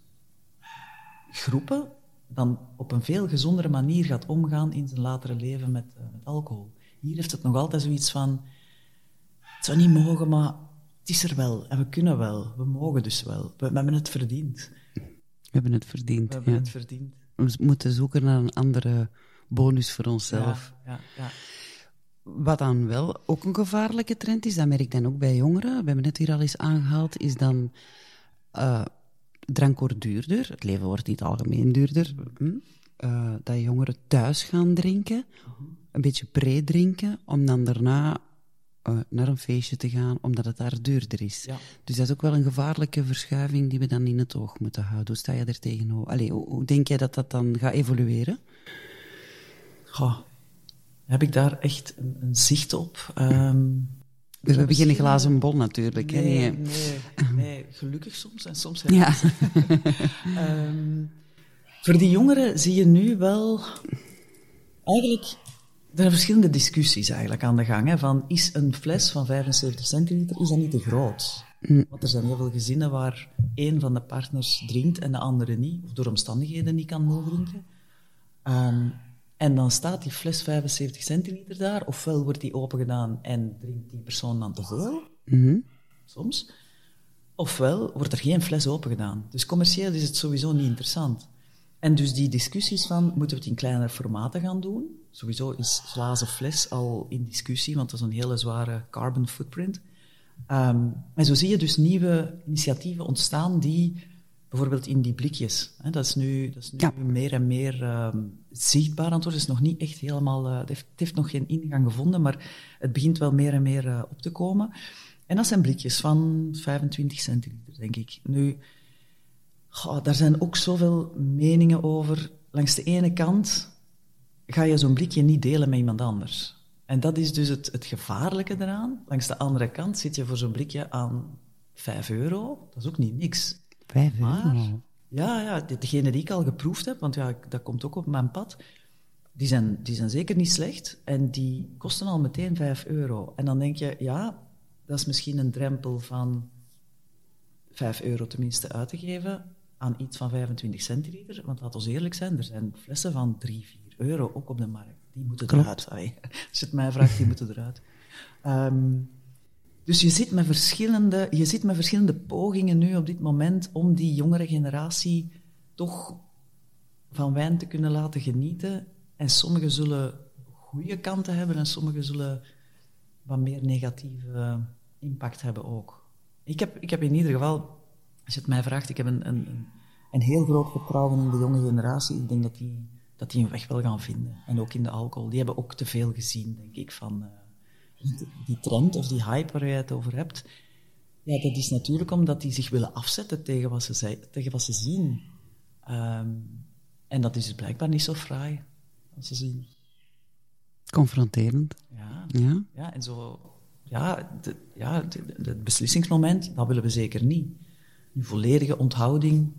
groepen dan op een veel gezondere manier gaat omgaan in zijn latere leven met alcohol. Hier heeft het nog altijd zoiets van, het zou niet mogen, maar het is er wel. En we kunnen wel. We mogen dus wel. We hebben het verdiend. We hebben het verdiend, We hebben het verdiend. We moeten zoeken naar een andere bonus voor onszelf. Ja. Wat dan wel ook een gevaarlijke trend is, dat merk ik dan ook bij jongeren, we hebben het hier al eens aangehaald, is dan drank wordt duurder, het leven wordt in het algemeen duurder, dat jongeren thuis gaan drinken, een beetje pre-drinken, om dan daarna naar een feestje te gaan, omdat het daar duurder is. Ja. Dus dat is ook wel een gevaarlijke verschuiving die we dan in het oog moeten houden. Hoe sta je er tegenover? Hoe denk jij dat dat dan gaat evolueren? Heb ik daar echt een zicht op? We hebben geen glazen bol natuurlijk. Nee, gelukkig soms en soms helaas. Ja. Voor die jongeren zie je nu wel... Eigenlijk, er zijn verschillende discussies eigenlijk aan de gang. Hè, van, is een fles van 75 centiliter, is dat niet te groot? Want er zijn heel veel gezinnen waar één van de partners drinkt en de andere niet, of door omstandigheden niet kan meedrinken. En dan staat die fles 75 centiliter daar, ofwel wordt die opengedaan en drinkt die persoon dan te veel, soms, ofwel wordt er geen fles opengedaan. Dus commercieel is het sowieso niet interessant. En dus die discussies van, moeten we het in kleinere formaten gaan doen? Sowieso is glazen fles al in discussie, want dat is een hele zware carbon footprint. En zo zie je dus nieuwe initiatieven ontstaan die bijvoorbeeld in die blikjes, hè, dat is nu meer en meer zichtbaar aan het worden. Het is nog niet echt helemaal, het heeft nog geen ingang gevonden, maar het begint wel meer en meer op te komen. En dat zijn blikjes van 25 centiliter, denk ik. Nu, daar zijn ook zoveel meningen over. Langs de ene kant ga je zo'n blikje niet delen met iemand anders. En dat is dus het gevaarlijke eraan. Langs de andere kant zit je voor zo'n blikje aan €5. Dat is ook niet niks. €5? Maar, ja, degene die ik al geproefd heb, want ja, dat komt ook op mijn pad, die zijn zeker niet slecht en die kosten al meteen €5. En dan denk je, ja, dat is misschien een drempel van €5 tenminste uit te geven aan iets van 25 centiliter. Want laat ons eerlijk zijn, er zijn flessen van €3-4 ook op de markt. Die moeten eruit. Als je het mij vraagt, die moeten eruit. Dus je zit met verschillende pogingen nu op dit moment om die jongere generatie toch van wijn te kunnen laten genieten. En sommigen zullen goede kanten hebben en sommigen zullen wat meer negatieve impact hebben ook. Ik heb in ieder geval, als je het mij vraagt, ik heb een heel groot vertrouwen in de jonge generatie. Ik denk dat die een weg wel gaan vinden. En ook in de alcohol. Die hebben ook te veel gezien, denk ik, van die trend of die hype waar je het over hebt. Ja, dat is natuurlijk omdat die zich willen afzetten tegen wat ze zien. En dat is dus blijkbaar niet zo fraai, wat ze zien. Confronterend. Ja, en zo... Het beslissingsmoment, dat willen we zeker niet. Nu, volledige onthouding...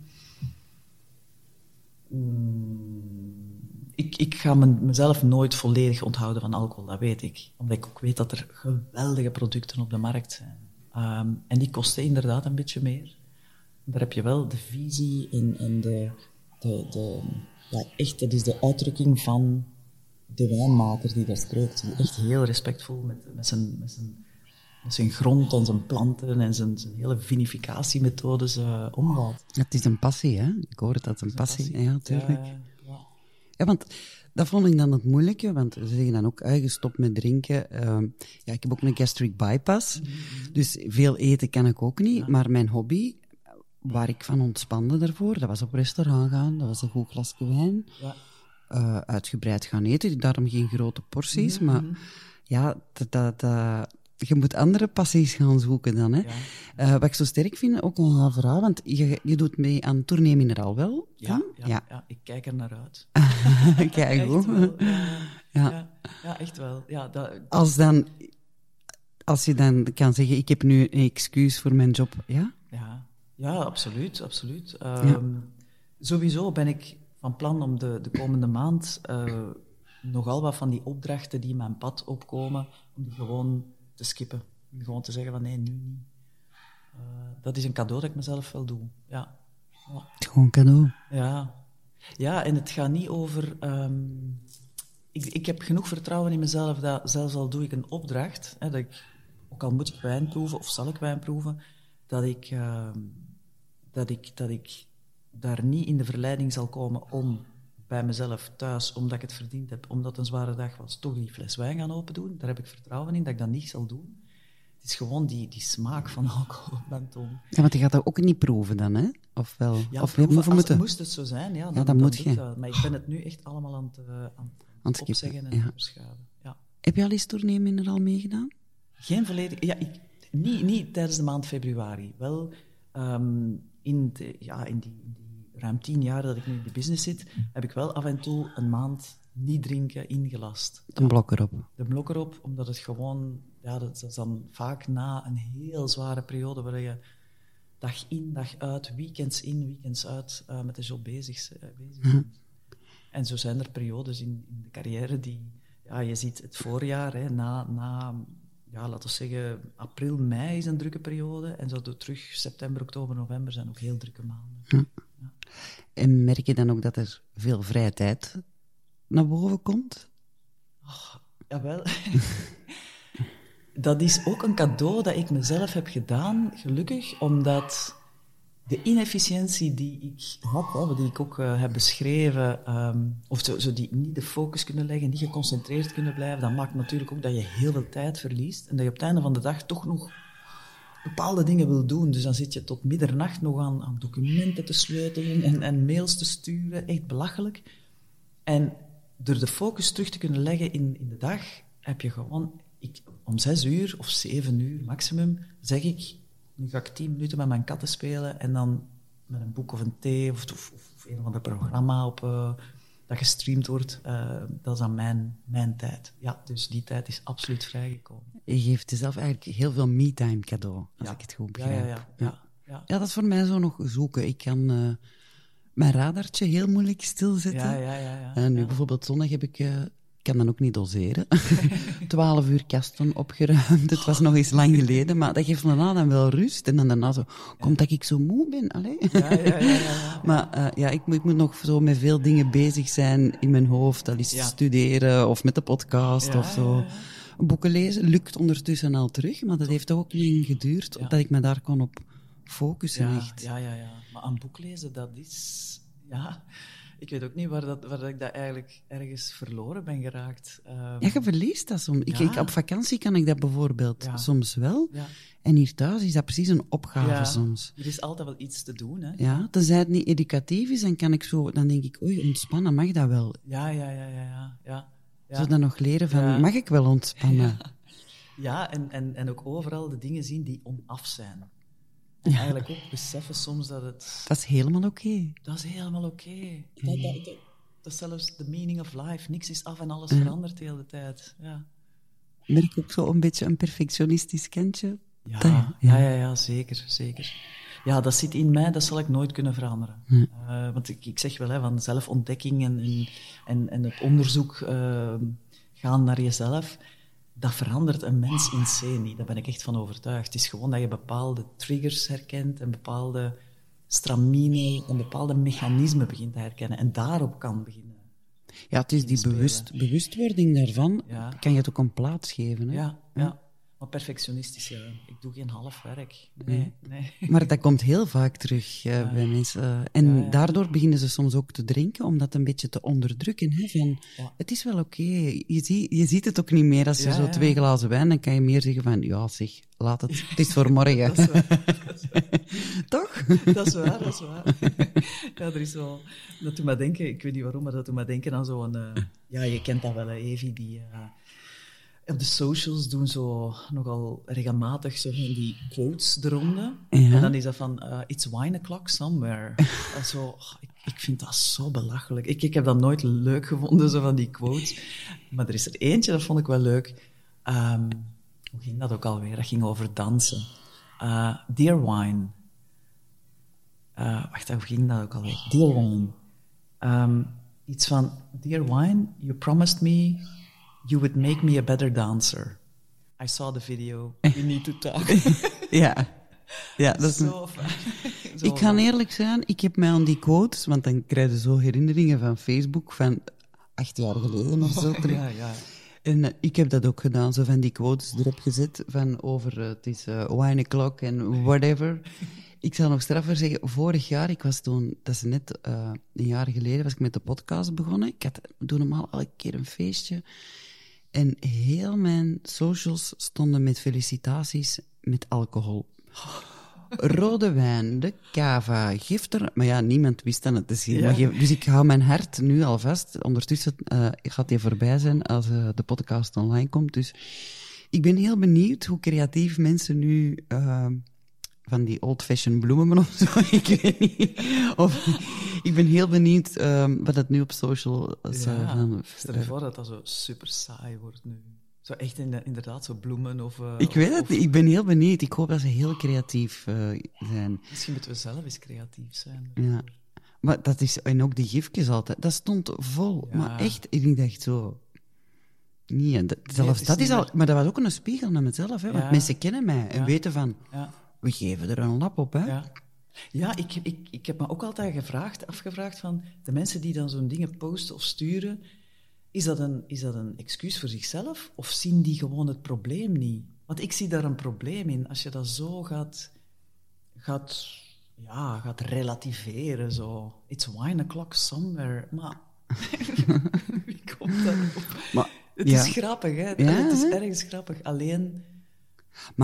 Ik ga mezelf nooit volledig onthouden van alcohol, dat weet ik. Omdat ik ook weet dat er geweldige producten op de markt zijn. En die kosten inderdaad een beetje meer. Daar heb je wel de visie en echt, dat is de uitdrukking van de wijnmaker die daar spreekt. Die echt heel respectvol met zijn grond en zijn planten en zijn hele vinificatiemethodes omgaat. Het is een passie, hè? Ik hoor het, dat is een passie. Ja, natuurlijk. Ja, want dat vond ik dan het moeilijke, want ze zeggen dan ook, gestopt met drinken. Ik heb ook een gastric bypass, dus veel eten kan ik ook niet. Maar mijn hobby, waar ik van ontspande daarvoor, dat was op restaurant gaan, dat was een goed glasje wijn. Uitgebreid gaan eten, daarom geen grote porties, maar ja, je moet andere passies gaan zoeken dan. Hè. Wat ik zo sterk vind, ook een heel verhaal, want je doet mee aan Tournee Mineraal wel? Ja, ik kijk er naar uit. Kijk goed. Ja, echt wel. Ja, als je dan kan zeggen, ik heb nu een excuus voor mijn job, ja? Ja, absoluut. Sowieso ben ik van plan om de komende maand nogal wat van die opdrachten die in mijn pad opkomen, om die gewoon te skippen. Gewoon te zeggen van nee, nu niet. Dat is een cadeau dat ik mezelf wel doe. Ja. Gewoon cadeau. Ja, en het gaat niet over... Ik heb genoeg vertrouwen in mezelf dat zelfs al doe ik een opdracht, dat ik, ook al moet ik wijn proeven of zal ik wijn proeven, dat ik daar niet in de verleiding zal komen om bij mezelf thuis, omdat ik het verdiend heb, omdat het een zware dag was, toch die fles wijn gaan open doen. Daar heb ik vertrouwen in dat ik dat niet zal doen. Het is gewoon die smaak van alcohol op mijn tong. Ja, want je gaat dat ook niet proeven dan, hè? Of wel? Ja, of moest het zo zijn, dan moet je. dat. Maar ik ben het nu echt allemaal aan het opzeggen en verschuiven. Ja. Heb je al eens Tournee Mineraal meegedaan? Geen volledig... Ja, niet tijdens de maand februari. Wel, in die ruim 10 jaar dat ik nu in de business zit, heb ik wel af en toe een maand niet drinken ingelast. Een blok erop. De blok erop, omdat het gewoon... Ja, dat is dan vaak na een heel zware periode waar je dag in, dag uit, weekends in, weekends uit met de job bezig bent. En zo zijn er periodes in de carrière die... Ja, je ziet het voorjaar, hè, laten we zeggen, april, mei is een drukke periode. En zo terug september, oktober, november zijn ook heel drukke maanden. Ja. En merk je dan ook dat er veel vrije tijd naar boven komt? Jawel. Dat is ook een cadeau dat ik mezelf heb gedaan, gelukkig, omdat de inefficiëntie die ik had, die ik ook heb beschreven, of zo die niet de focus kunnen leggen, niet geconcentreerd kunnen blijven, dat maakt natuurlijk ook dat je heel veel tijd verliest en dat je op het einde van de dag toch nog bepaalde dingen wil doen. Dus dan zit je tot middernacht nog aan documenten te sleutelen en mails te sturen. Echt belachelijk. En door de focus terug te kunnen leggen in de dag, heb je gewoon... om 6 uur of 7 uur maximum zeg ik, nu ga ik 10 minuten met mijn katten spelen en dan met een boek of een thee of een of ander programma dat gestreamd wordt. Dat is aan mijn tijd. Ja, dus die tijd is absoluut vrijgekomen. Je geeft jezelf eigenlijk heel veel me-time cadeau, als ik het goed begrijp. Ja, dat is voor mij zo nog zoeken. Ik kan mijn radartje heel moeilijk stilzetten. En nu bijvoorbeeld zondag heb ik... Ik kan dan ook niet doseren. 12 uur kasten opgeruimd. Het was nog eens lang geleden, maar dat geeft me dan wel rust. En dan daarna zo, komt dat ik zo moe ben? Allee. Ja. Maar ik moet nog zo met veel dingen bezig zijn in mijn hoofd. Dat is studeren of met de podcast of zo. Boeken lezen lukt ondertussen al terug, maar dat heeft toch ook niet geduurd dat ik me daar kon op focussen. Echt. Ja. Maar aan boek lezen, dat is... Ja... Ik weet ook niet waar ik dat eigenlijk ergens verloren ben geraakt. Je verliest dat soms. Op vakantie kan ik dat bijvoorbeeld soms wel. Ja. En hier thuis is dat precies een opgave soms. Er is altijd wel iets te doen, hè? Ja, tenzij het niet educatief is, dan denk ik, oei, ontspannen, mag dat wel? Ja. Zo dan nog leren van, mag ik wel ontspannen? Ja, en ook overal de dingen zien die onaf zijn. En eigenlijk ook beseffen soms dat het... Dat is helemaal oké. Dat is helemaal oké. Dat is zelfs the meaning of life. Niks is af en alles verandert de hele tijd. Ja. Merk ook zo een beetje een perfectionistisch kantje? Ja, zeker. Ja, dat zit in mij, dat zal ik nooit kunnen veranderen. Want ik zeg wel, van zelfontdekking en het onderzoek gaan naar jezelf... Dat verandert een mens in C niet, daar ben ik echt van overtuigd. Het is gewoon dat je bepaalde triggers herkent en bepaalde stramine en bepaalde mechanismen begint te herkennen en daarop kan beginnen. Ja, het is die bewustwording daarvan, kan je het ook een plaats geven. Hè? Ja. Maar perfectionistisch, ik doe geen half werk. Nee. Maar dat komt heel vaak terug bij mensen. En daardoor beginnen ze soms ook te drinken, om dat een beetje te onderdrukken. Hè? Van, het is wel oké. Je ziet het ook niet meer. Als je zo 2 glazen wijn, dan kan je meer zeggen van, ja zeg, laat het. Het is voor morgen. Dat is waar. Toch? Dat is waar. Ja, er is zo... Dat doet me denken, ik weet niet waarom, maar dat doet me denken aan zo'n... je kent dat wel, hè, Evie, die... op de socials doen zo nogal regelmatig zo van die quotes de ronde. Ja. En dan is dat van, it's wine o'clock somewhere. En zo, ik vind dat zo belachelijk. Ik heb dat nooit leuk gevonden, zo van die quotes. Maar er is er eentje, dat vond ik wel leuk. Hoe ging dat ook alweer? Dat ging over dansen. Dear wine. Hoe ging dat ook alweer? Dear wine. Iets van, dear wine, you promised me... You would make me a better dancer. I saw the video. We need to talk. Ja, dat is zo fijn. Ik ga eerlijk zijn, ik heb mij aan die quotes, want dan krijg je zo herinneringen van Facebook van 8 jaar geleden of zo. Ja. En ik heb dat ook gedaan, zo van die quotes erop gezet, van over het is wine o'clock en whatever. Ik zal nog straffer zeggen, vorig jaar, ik was toen, dat is net een jaar geleden, was ik met de podcast begonnen. Ik doe normaal elke keer een feestje. En heel mijn socials stonden met felicitaties met alcohol. Rode wijn, de cava, gifter. Maar ja, niemand wist dan het te zien. Ja. Dus ik hou mijn hart nu al vast. Ondertussen gaat die voorbij zijn als de podcast online komt. Dus ik ben heel benieuwd hoe creatief mensen nu... van die old-fashioned bloemen of zo, ik weet niet. Ik ben heel benieuwd wat het nu op social is. Stel je voor dat dat zo super saai wordt nu. Zo echt inderdaad, zo bloemen of... ik weet het niet, ik ben heel benieuwd. Ik hoop dat ze heel creatief zijn. Misschien moeten we zelf eens creatief zijn. Ja, maar dat is... En ook die gifjes altijd, dat stond vol. Ja. Maar echt, ik dacht zo... Nee, zelfs dat is al... Maar dat was ook een spiegel naar mezelf, hè. Want mensen kennen mij en weten van... We geven er een lap op, hè? Ja, ik heb me ook altijd afgevraagd van de mensen die dan zo'n dingen posten of sturen, is dat een excuus voor zichzelf of zien die gewoon het probleem niet? Want ik zie daar een probleem in. Als je dat zo gaat relativeren, zo. It's 1:00 somewhere. Maar wie komt daarop? Maar, Het is grappig, hè? Het is ergens grappig. Alleen... Maar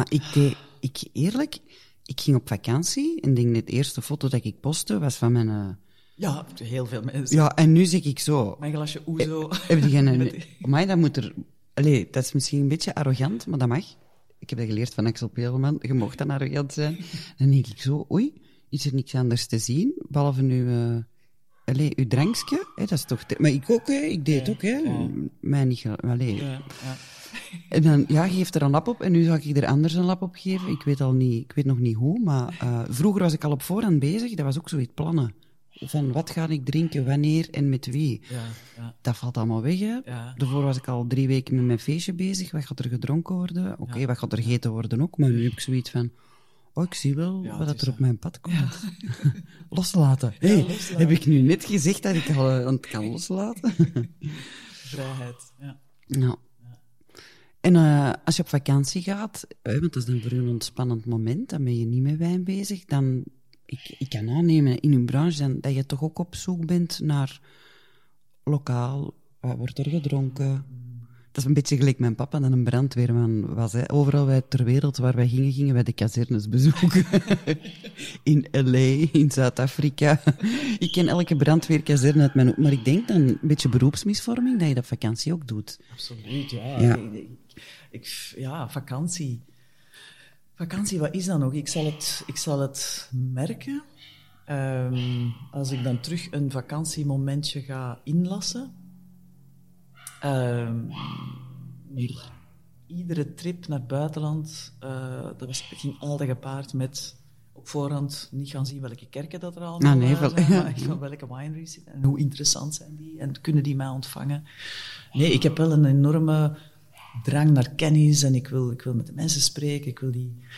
ik ging op vakantie en denk de eerste foto dat ik postte was van mijn... Ja, heel veel mensen. Ja, en nu zeg ik zo... Mijn glasje ouzo. Heb je geen... Maar dat moet er... Allee, dat is misschien een beetje arrogant, maar dat mag. Ik heb dat geleerd van Axel Peelman. Je mocht dan arrogant zijn. Dan denk ik zo, oei, is er niks anders te zien, behalve uw drankje. Dat is toch... Maar ik ook, hè. Ik deed het ook, hè. Ja. Mij niet... Ja. En dan, je geeft er een lap op en nu zou ik er anders een lap op geven. Ik weet nog niet hoe, maar vroeger was ik al op voorhand bezig. Dat was ook zoiets plannen. Van wat ga ik drinken, wanneer en met wie. Ja. Dat valt allemaal weg, hè. Ja. Daarvoor was ik al 3 weken met mijn feestje bezig. Wat gaat er gedronken worden? Oké, wat gaat er gegeten worden ook? Maar nu heb ik zoiets van... Oh, ik zie wel wat er op mijn pad komt. Ja. Loslaten. Loslaten. Heb ik nu net gezegd dat ik al aan het kan loslaten? Vrijheid, ja. Nou. En als je op vakantie gaat, want dat is dan voor u een ontspannend moment, dan ben je niet met wijn bezig, dan... Ik kan aannemen in uw branche dan, dat je toch ook op zoek bent naar lokaal, wat wordt er gedronken. Dat is een beetje gelijk mijn papa, dat een brandweerman was. Hè. Overal ter wereld waar wij gingen wij de kazernes bezoeken. In L.A., in Zuid-Afrika. Ik ken elke brandweerkazerne uit mijn... Maar ik denk dan een beetje beroepsmisvorming, dat je dat op vakantie ook doet. Absoluut, ja. Vakantie. Vakantie, wat is dat nog? Ik zal het merken als ik dan terug een vakantiemomentje ga inlassen. Iedere trip naar het buitenland, ging altijd gepaard met op voorhand niet gaan zien welke kerken dat er allemaal zijn, maar echt van welke wineries zitten en hoe interessant zijn die en kunnen die mij ontvangen. Nee, ik heb wel een enorme drang naar kennis en ik wil met de mensen spreken, ik wil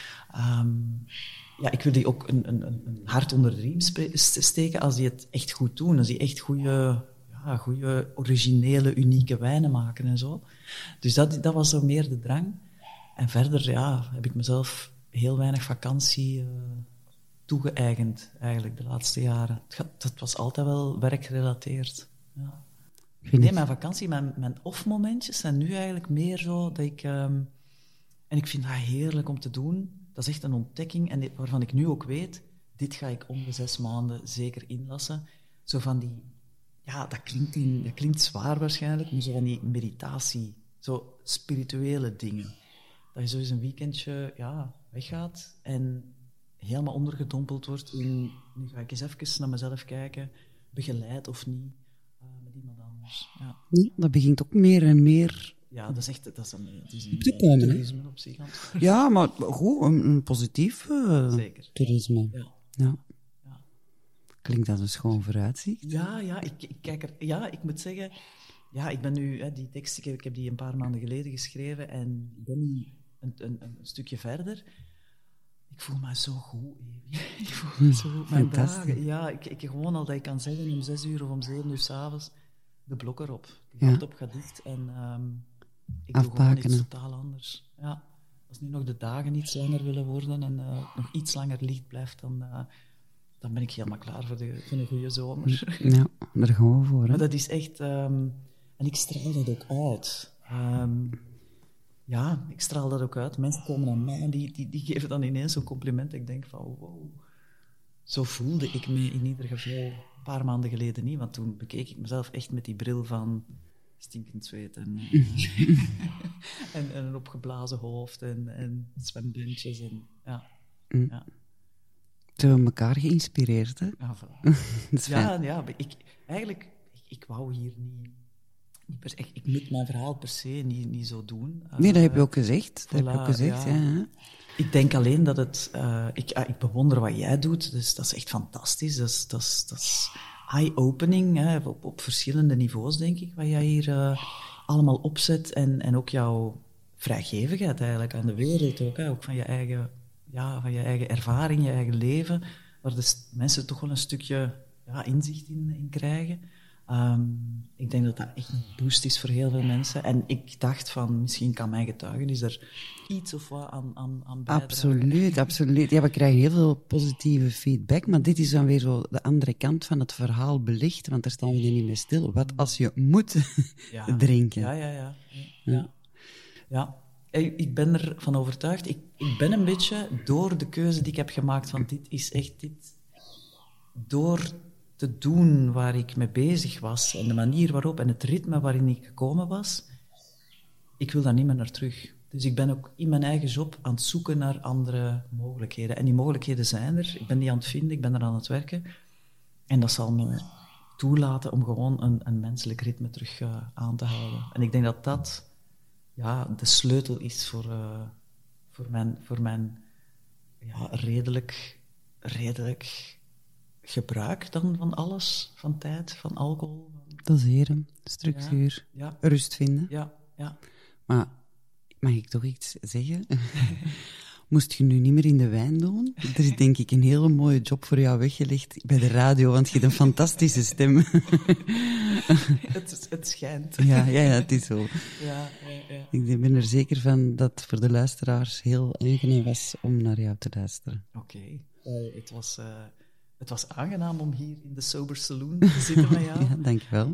die ook een hart onder de riem steken als die het echt goed doen, als die echt goede, originele, unieke wijnen maken en zo. Dus dat was zo meer de drang. En verder heb ik mezelf heel weinig vakantie toegeëigend, eigenlijk, de laatste jaren. Dat was altijd wel werkgerelateerd. Ja. Nee, mijn vakantie, mijn off-momentjes zijn nu eigenlijk meer zo dat ik... en ik vind dat heerlijk om te doen. Dat is echt een ontdekking en waarvan ik nu ook weet, dit ga ik om de 6 maanden zeker inlassen. Zo van die... Ja, dat klinkt zwaar waarschijnlijk, maar zo van die meditatie, zo spirituele dingen. Dat je zo eens een weekendje weggaat en helemaal ondergedompeld wordt in... Nu ga ik eens even naar mezelf kijken, begeleid of niet, met iemand anders. Ja. Ja, dat begint ook meer en meer... Ja, dat is echt een toerisme op zich. Ja, maar goed, een positief toerisme. Ja. Klinkt als een schoon vooruitzicht. Ik kijk er... Ja, ik moet zeggen... Ja, ik ben nu... die tekst, ik heb die een paar maanden geleden geschreven en ik ben nu een stukje verder. Ik voel me zo goed, Evi. Ik voel me zo goed. Mijn dagen... Ja, ik gewoon al dat ik kan zeggen om 6 uur of om 7 uur 's avonds de blok erop. De laptop gaat dicht en ik doe gewoon iets totaal anders. Ja. Als nu nog de dagen iets langer willen worden en nog iets langer licht blijft, dan ben ik helemaal klaar voor een goede zomer. Ja, daar gaan we voor. Hè? Maar dat is echt... en ik straal dat ook uit. Ik straal dat ook uit. Mensen komen naar mij en die geven dan ineens zo'n compliment. Ik denk van, wow, zo voelde ik me in ieder geval een paar maanden geleden niet. Want toen bekeek ik mezelf echt met die bril van stinkend zweet en een opgeblazen hoofd en zwembandjes. Ja. Ze hebben elkaar geïnspireerd, hè? Ja, voilà. Ik wou hier niet ik moet mijn verhaal per se niet zo doen. Nee, dat heb je ook gezegd. Ja. Ik denk alleen dat het... ik bewonder wat jij doet, dus dat is echt fantastisch. Dat is eye-opening, hè, op verschillende niveaus, denk ik, wat jij hier allemaal opzet. En ook jouw vrijgevigheid eigenlijk aan de wereld ook. Hè, ook van je eigen ervaring, je eigen leven, waar de mensen toch wel een stukje inzicht in krijgen. Ik denk dat dat echt een boost is voor heel veel mensen. En ik dacht van, misschien kan mijn getuigenis er iets of wat aan bijdragen. Absoluut. Ja, we krijgen heel veel positieve feedback, maar dit is dan weer zo de andere kant van het verhaal belicht, want daar staan we er niet mee stil. Wat als je moet drinken? Ja. Ik ben ervan overtuigd. Ik ben een beetje, door de keuze die ik heb gemaakt, van dit is echt dit, door te doen waar ik mee bezig was en de manier waarop en het ritme waarin ik gekomen was, ik wil daar niet meer naar terug. Dus ik ben ook in mijn eigen job aan het zoeken naar andere mogelijkheden. En die mogelijkheden zijn er. Ik ben die aan het vinden, ik ben er aan het werken. En dat zal me toelaten om gewoon een menselijk ritme terug aan te houden. En ik denk dat dat de sleutel is voor mijn redelijk gebruik dan van alles, van tijd, van alcohol. Doseren, structuur, rust vinden. Ja. Maar mag ik toch iets zeggen? Moest je nu niet meer in de wijn doen? Er is denk ik een hele mooie job voor jou weggelegd bij de radio, want je hebt een fantastische stem. Het schijnt. Ja, het is zo. Ja. Ik ben er zeker van dat het voor de luisteraars heel aangenaam was om naar jou te luisteren. Oké. Het was aangenaam om hier in de Sober Saloon te zitten met jou. Ja, dankjewel.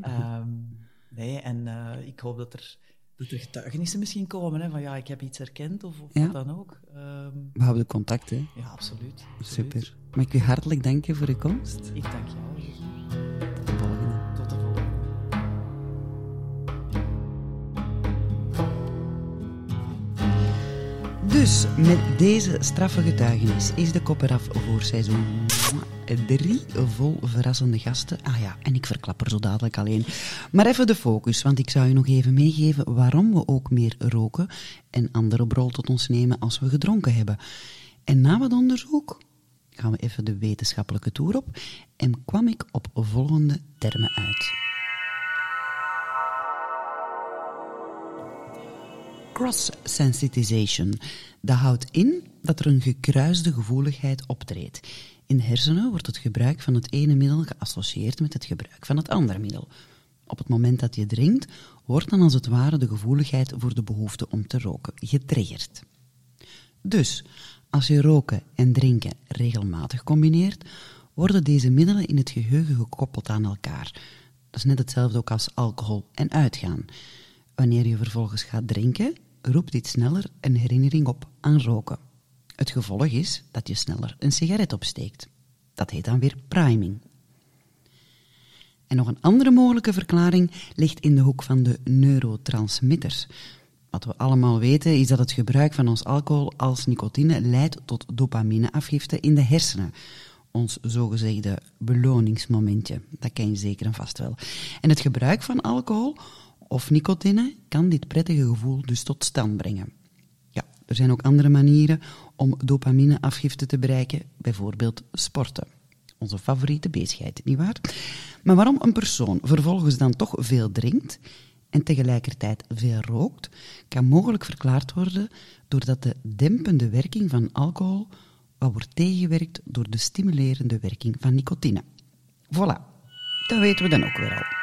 Ik hoop dat er getuigenissen misschien komen, hè, van ik heb iets herkend of wat dan ook. We houden contact, hè? Ja, absoluut. Super. Mag ik u hartelijk danken voor uw komst? Ik dank jou. Tot de volgende. Tot de volgende. Dus met deze straffe getuigenis is de kop eraf voor seizoen 3 vol verrassende gasten. Ah ja, en ik verklap er zo dadelijk alleen. Maar even de focus, want ik zou je nog even meegeven waarom we ook meer roken en andere brol tot ons nemen als we gedronken hebben. En na wat onderzoek gaan we even de wetenschappelijke toer op en kwam ik op volgende termen uit. Cross-sensitization. Dat houdt in dat er een gekruiste gevoeligheid optreedt. In de hersenen wordt het gebruik van het ene middel geassocieerd met het gebruik van het andere middel. Op het moment dat je drinkt, wordt dan als het ware de gevoeligheid voor de behoefte om te roken getriggerd. Dus, als je roken en drinken regelmatig combineert, worden deze middelen in het geheugen gekoppeld aan elkaar. Dat is net hetzelfde ook als alcohol en uitgaan. Wanneer je vervolgens gaat drinken, roept dit sneller een herinnering op aan roken. Het gevolg is dat je sneller een sigaret opsteekt. Dat heet dan weer priming. En nog een andere mogelijke verklaring ligt in de hoek van de neurotransmitters. Wat we allemaal weten is dat het gebruik van ons alcohol als nicotine leidt tot dopamineafgifte in de hersenen. Ons zogezegde beloningsmomentje. Dat ken je zeker en vast wel. En het gebruik van alcohol of nicotine kan dit prettige gevoel dus tot stand brengen. Ja, er zijn ook andere manieren om dopamineafgifte te bereiken, bijvoorbeeld sporten. Onze favoriete bezigheid, nietwaar? Maar waarom een persoon vervolgens dan toch veel drinkt en tegelijkertijd veel rookt, kan mogelijk verklaard worden doordat de dempende werking van alcohol wordt tegengewerkt door de stimulerende werking van nicotine. Voilà, dat weten we dan ook weer al.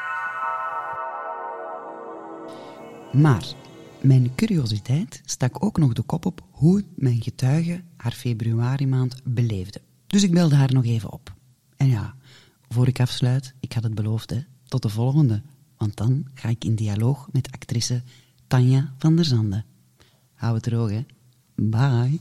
Maar mijn curiositeit stak ook nog de kop op hoe mijn getuige haar februari-maand beleefde. Dus ik belde haar nog even op. En ja, voor ik afsluit, ik had het beloofd, hè, tot de volgende. Want dan ga ik in dialoog met actrice Tanja van der Zande. Hou het droog, hè. Bye.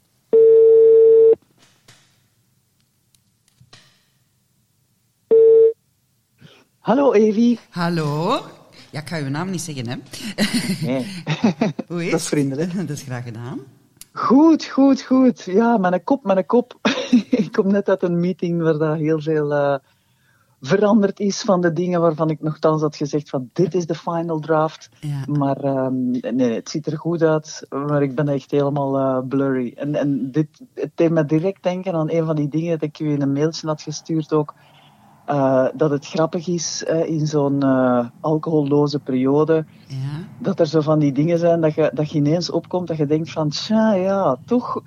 Hallo Evie. Hallo. Ja, ik ga uw naam niet zeggen, hè. Nee. Hoe is Dat is vriendelijk. Dat is graag gedaan. Goed. Ja, mijn kop. Ik kom net uit een meeting waar dat heel veel veranderd is van de dingen waarvan ik nogthans had gezegd van dit is de final draft. Ja. Maar nee, het ziet er goed uit, maar ik ben echt helemaal blurry. En het deed me direct denken aan een van die dingen dat ik u in een mailtje had gestuurd ook. Dat het grappig is in zo'n alcoholloze periode, Ja. dat er zo van die dingen zijn dat je ineens opkomt, dat je denkt van, tja, ja, toch,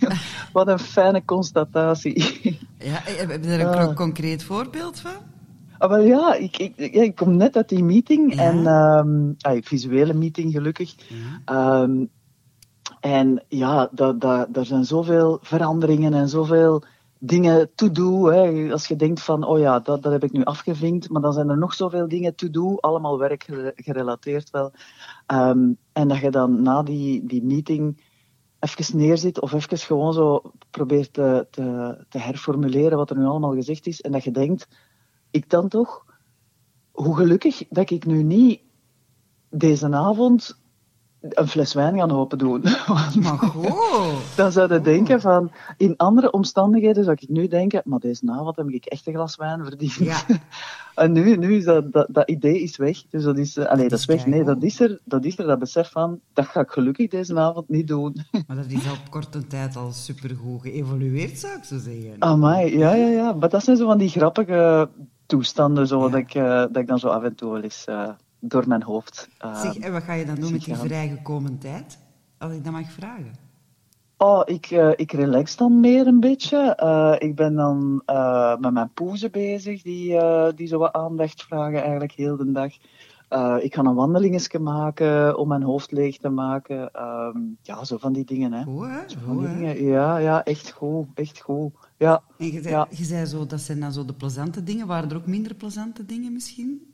wat een fijne constatatie. Ja, heb je daar een concreet voorbeeld van? Wel ja, ik kom net uit die meeting. Ja. En visuele meeting gelukkig. Ja. En ja, daar zijn zoveel veranderingen en zoveel dingen to do. Hè. Als je denkt van, oh ja, dat heb ik nu afgevinkt. Maar dan zijn er nog zoveel dingen to do. Allemaal werkgerelateerd wel. En dat je dan na die meeting even neerzit of even gewoon zo probeert te herformuleren wat er nu allemaal gezegd is. En dat je denkt, ik dan toch, hoe gelukkig dat ik nu niet deze avond een fles wijn gaan open doen. Maar goed. Dan zou je denken van, in andere omstandigheden zou ik nu denken, maar deze avond heb ik echt een glas wijn verdiend. Ja. En nu is dat idee is weg. Dus dat is, dat is weg. Nee, dat is er, dat besef van, dat ga ik gelukkig deze avond niet doen. Maar dat is op korte tijd al supergoed geëvolueerd, zou ik zo zeggen. Amai, ja. Maar dat zijn zo van die grappige toestanden, zo, dat ik dan zo af en toe wel eens door mijn hoofd... Zeg, en wat ga je dan doen met die vrijgekomen tijd? Als ik dat mag vragen. Oh, ik relax dan meer een beetje. Ik ben dan met mijn poezen bezig, die zo wat aandacht vragen eigenlijk heel de dag. Ik ga een wandelingetje maken om mijn hoofd leeg te maken. Ja, zo van die dingen, hè. Goed, hè? Zo van die dingen. Ja, echt goed. Ja. En je zei zo, dat zijn dan zo de plezante dingen. Waren er ook minder plezante dingen misschien?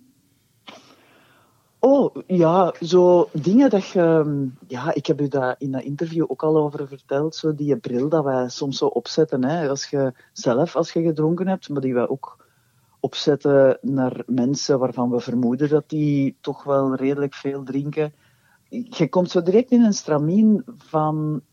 Oh, ja, zo dingen dat je... Ja, ik heb u daar in dat interview ook al over verteld. Zo die bril dat wij soms zo opzetten, hè. Als je gedronken hebt, maar die wij ook opzetten naar mensen waarvan we vermoeden dat die toch wel redelijk veel drinken. Je komt zo direct in een stramien van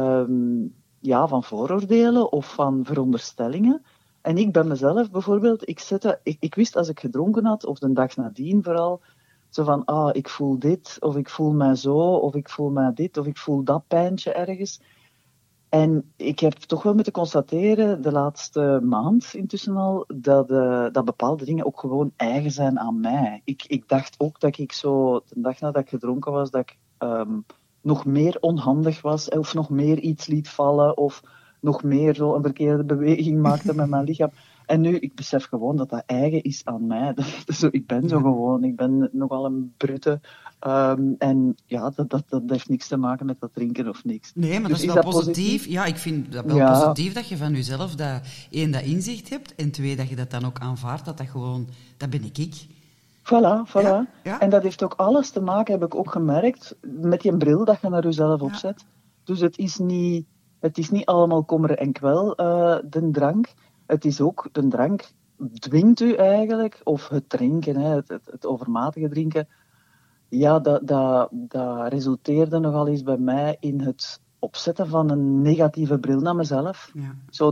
vooroordelen of van veronderstellingen. En ik bij mezelf bijvoorbeeld, ik wist als ik gedronken had, of de dag nadien vooral, zo van, ik voel dit, of ik voel mij zo, of ik voel mij dit, of ik voel dat pijntje ergens. En ik heb toch wel moeten constateren, de laatste maand intussen al, dat bepaalde dingen ook gewoon eigen zijn aan mij. Ik dacht ook dat ik zo, de dag nadat ik gedronken was, dat ik nog meer onhandig was, of nog meer iets liet vallen, of nog meer zo een verkeerde beweging maakte met mijn lichaam. En nu, ik besef gewoon dat dat eigen is aan mij. Ik ben zo gewoon, ik ben nogal een brute. En ja, dat heeft niks te maken met dat drinken of niks. Nee, maar dus dat is wel positief. Ja, ik vind dat wel positief dat je van jezelf dat inzicht hebt. En 2, dat je dat dan ook aanvaardt, dat gewoon, dat ben ik. Voilà. Ja. En dat heeft ook alles te maken, heb ik ook gemerkt, met die bril dat je naar jezelf opzet. Dus het is niet allemaal kommer en kwel, de drank. Het is ook, de drank dwingt u eigenlijk, of het drinken, het overmatige drinken, ja, dat resulteerde nogal eens bij mij in het opzetten van een negatieve bril naar mezelf. Ja. Zo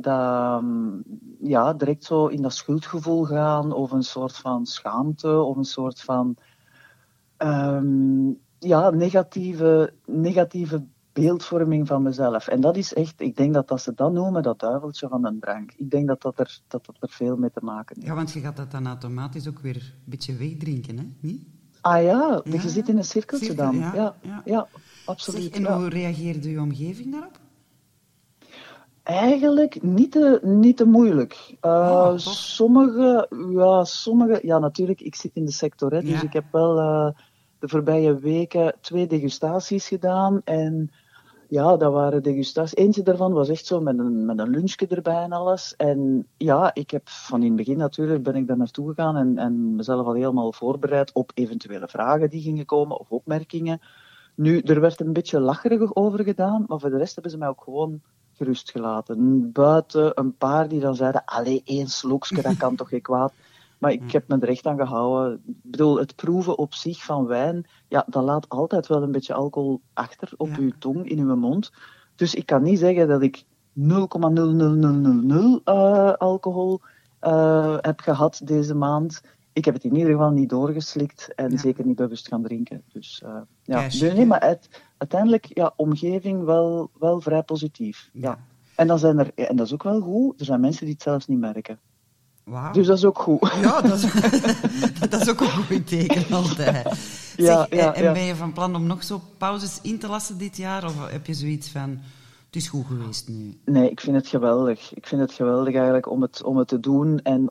direct zo in dat schuldgevoel gaan, of een soort van schaamte, of een soort van negatieve beeldvorming van mezelf. En dat is echt, ik denk dat ze dat noemen, dat duiveltje van een drank. Ik denk dat er veel mee te maken heeft. Ja, want je gaat dat dan automatisch ook weer een beetje wegdrinken, hè? Niet? Ah ja, je zit in een cirkeltje dan. Ja, absoluut. Zeg, en hoe reageerde uw omgeving daarop? Eigenlijk niet te moeilijk. Sommige, ja natuurlijk, ik zit in de sector, hè, dus ik heb wel de voorbije weken 2 degustaties gedaan. En ja, dat waren degustaties. Eentje daarvan was echt zo met een lunchje erbij en alles. En ja, ik heb van in het begin natuurlijk ben ik daar naartoe gegaan en mezelf al helemaal voorbereid op eventuele vragen die gingen komen of opmerkingen. Nu, er werd een beetje lacherig over gedaan, maar voor de rest hebben ze mij ook gewoon gerust gelaten. Buiten een paar die dan zeiden, allee, 1 slokje, dat kan toch geen kwaad. Maar ik heb me er echt aan gehouden. Ik bedoel, het proeven op zich van wijn, ja, dat laat altijd wel een beetje alcohol achter op uw tong, in uw mond. Dus ik kan niet zeggen dat ik 0,00000 alcohol heb gehad deze maand. Ik heb het in ieder geval niet doorgeslikt en zeker niet bewust gaan drinken. Dus nee, maar uiteindelijk, omgeving wel vrij positief. Ja. En dan zijn en dat is ook wel goed, er zijn mensen die het zelfs niet merken. Wow. Dus dat is ook goed. Ja, dat is ook een goed teken altijd. Zeg, en ben je van plan om nog zo pauzes in te lassen dit jaar? Of heb je zoiets van, Het is goed geweest nu. Nee, ik vind het geweldig. Ik vind het geweldig eigenlijk om het te doen en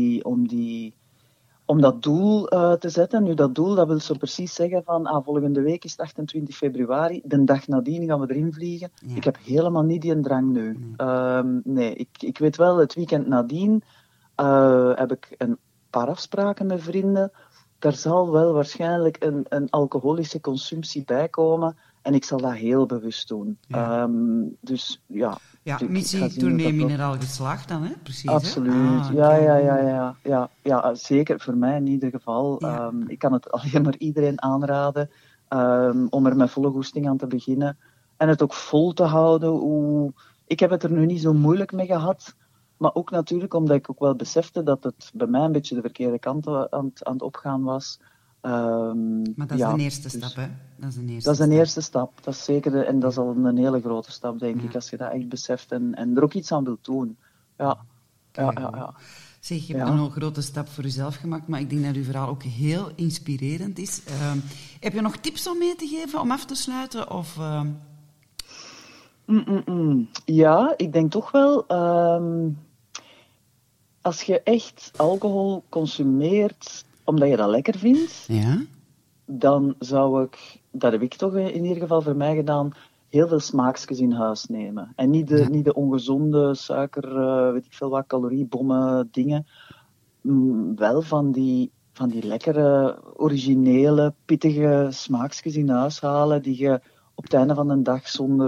om dat doel te zetten. Nu, dat doel, dat wil zo precies zeggen van volgende week is het 28 februari, de dag nadien gaan we erin vliegen. Ja. Ik heb helemaal niet die drang nu. Nee, ik weet wel, het weekend nadien heb ik een paar afspraken met vrienden. Daar zal wel waarschijnlijk een alcoholische consumptie bij komen. En ik zal dat heel bewust doen. Ja. Dus ja. Ja, ik missie ga zien tournee of dat mineraal geslaagd dan, hè? Precies, absoluut. hè? Ja, zeker voor mij in ieder geval. Ja. Ik kan het alleen maar iedereen aanraden om er met volle goesting aan te beginnen. En het ook vol te houden. Ik heb het er nu niet zo moeilijk mee gehad. Maar ook natuurlijk omdat ik ook wel besefte dat het bij mij een beetje de verkeerde kant aan het opgaan was. Maar dat is de eerste stap, hè? Dat is een eerste stap. Dat is zeker, en dat is al een hele grote stap, denk ik, als je dat echt beseft en er ook iets aan wilt doen. Ja. Zeg, je hebt een heel grote stap voor jezelf gemaakt, maar ik denk dat uw verhaal ook heel inspirerend is. Heb je nog tips om mee te geven, om af te sluiten? Of, Ja, ik denk toch wel, als je echt alcohol consumeert omdat je dat lekker vindt, ja? dan zou ik, dat heb ik toch in ieder geval voor mij gedaan, heel veel smaakjes in huis nemen. En niet de ongezonde suiker, weet ik veel wat, caloriebommen dingen. Wel van die lekkere, originele, pittige smaakjes in huis halen, die je op het einde van de dag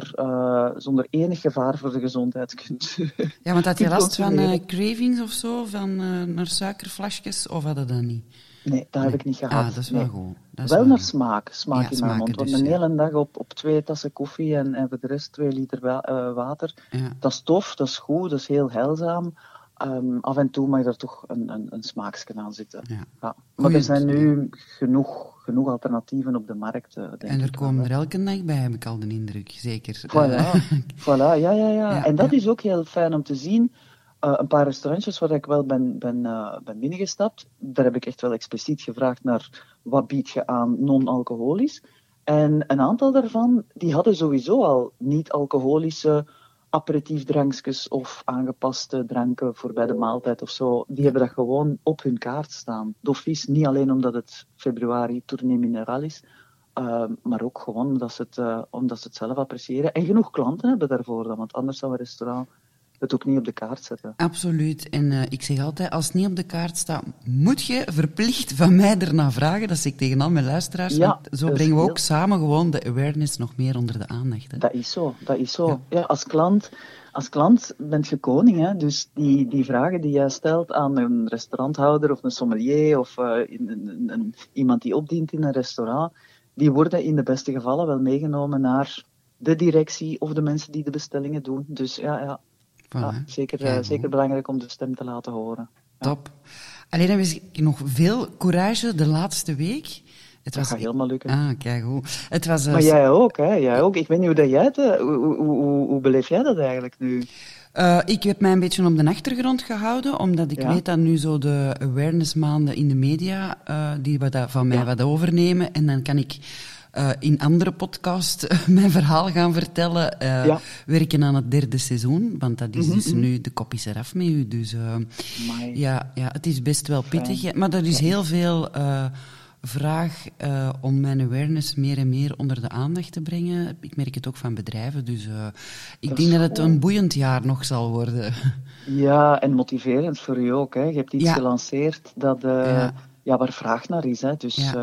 zonder enig gevaar voor de gezondheid kunt. Ja, want had je last van cravings of zo, naar suikerflesjes, of had je dat niet? Nee, dat heb ik niet gehad. Dat is wel goed. Dat is wel wel naar goed. smaak in mijn mond. Want een hele dag op 2 tassen koffie en voor de rest 2 liter water. Ja. Dat is tof, dat is goed, dat is heel heilzaam. Af en toe mag er toch een smaakje aan zitten. Ja. Ja. Maar Goeie er zijn nu genoeg alternatieven op de markt, denk En er ik komen wel, er elke dag bij, heb ik al de indruk, zeker. Voilà, ja. En dat ja. is ook heel fijn om te zien. Een paar restaurantjes waar ik wel ben binnengestapt, daar heb ik echt wel expliciet gevraagd naar wat bied je aan non-alcoholisch. En een aantal daarvan, die hadden sowieso al niet-alcoholische aperitiefdrankjes of aangepaste dranken voor bij de maaltijd of zo. Die hebben dat gewoon op hun kaart staan. D'office, niet alleen omdat het februari tournee mineraal is, maar ook gewoon omdat ze het zelf appreciëren. En genoeg klanten hebben daarvoor dan, want anders zou een restaurant het ook niet op de kaart zetten. Absoluut. En ik zeg altijd, als het niet op de kaart staat, moet je verplicht van mij ernaar vragen. Dat zeg ik tegen al mijn luisteraars. Ja, want zo brengen we ook samen gewoon de awareness nog meer onder de aandacht. Hè. Dat is zo. Ja, als klant bent je koning. Hè? Dus die vragen die jij stelt aan een restauranthouder of een sommelier of iemand die opdient in een restaurant, die worden in de beste gevallen wel meegenomen naar de directie of de mensen die de bestellingen doen. Dus ja. Voilà. Ja, zeker belangrijk om de stem te laten horen. Ja. Top. Alleen dan wist ik nog veel courage de laatste week. Het gaat helemaal lukken. Kijk goed. Het was, maar jij ook, hè? Jij ook. Ik weet niet hoe dat jij het... Hoe beleef jij dat eigenlijk nu? Ik heb mij een beetje op de achtergrond gehouden, omdat ik weet dat nu zo de awareness maanden in de media, die van mij wat overnemen. En dan kan ik in andere podcast mijn verhaal gaan vertellen. Werken aan het 3e seizoen, want dat is dus nu, de kop is eraf met u. Dus ja, het is best wel pittig. Maar er is heel veel vraag om mijn awareness meer en meer onder de aandacht te brengen. Ik merk het ook van bedrijven, dus ik denk dat het een boeiend jaar nog zal worden. Ja, en motiverend voor u ook. Hè. Je hebt iets gelanceerd dat, waar vraag naar is. Hè. Dus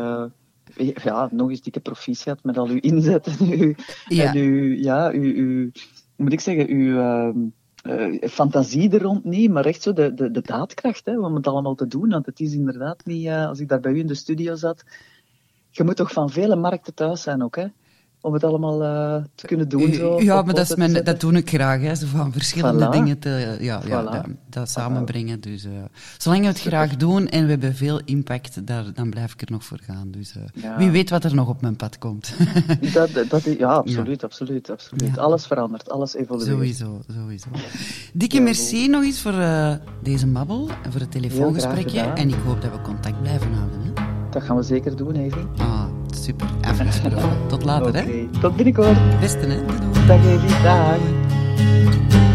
nog eens dikke proficiat met al uw inzetten. En uw moet ik zeggen, uw fantasie er rond niet, maar echt zo de daadkracht, hè, om het allemaal te doen. Want het is inderdaad niet, als ik daar bij u in de studio zat, je moet toch van vele markten thuis zijn ook, hè? Om het allemaal te kunnen doen. Zo, ja, maar dat doe ik graag, hè, zo van verschillende dingen dat samenbrengen. Dus, zolang we het graag doen en we hebben veel impact, dan blijf ik er nog voor gaan. Dus wie weet wat er nog op mijn pad komt. Absoluut. Ja. Alles verandert, alles evolueert. Sowieso. Dikke merci nog eens voor deze babbel en voor het telefoongesprekje. En ik hoop dat we contact blijven houden. Hè? Dat gaan we zeker doen, Evie. Super, afgesproken. Tot later, hè? Tot binnenkort. Beste, hè? Doei. Dag, Evie. Dag. Bye.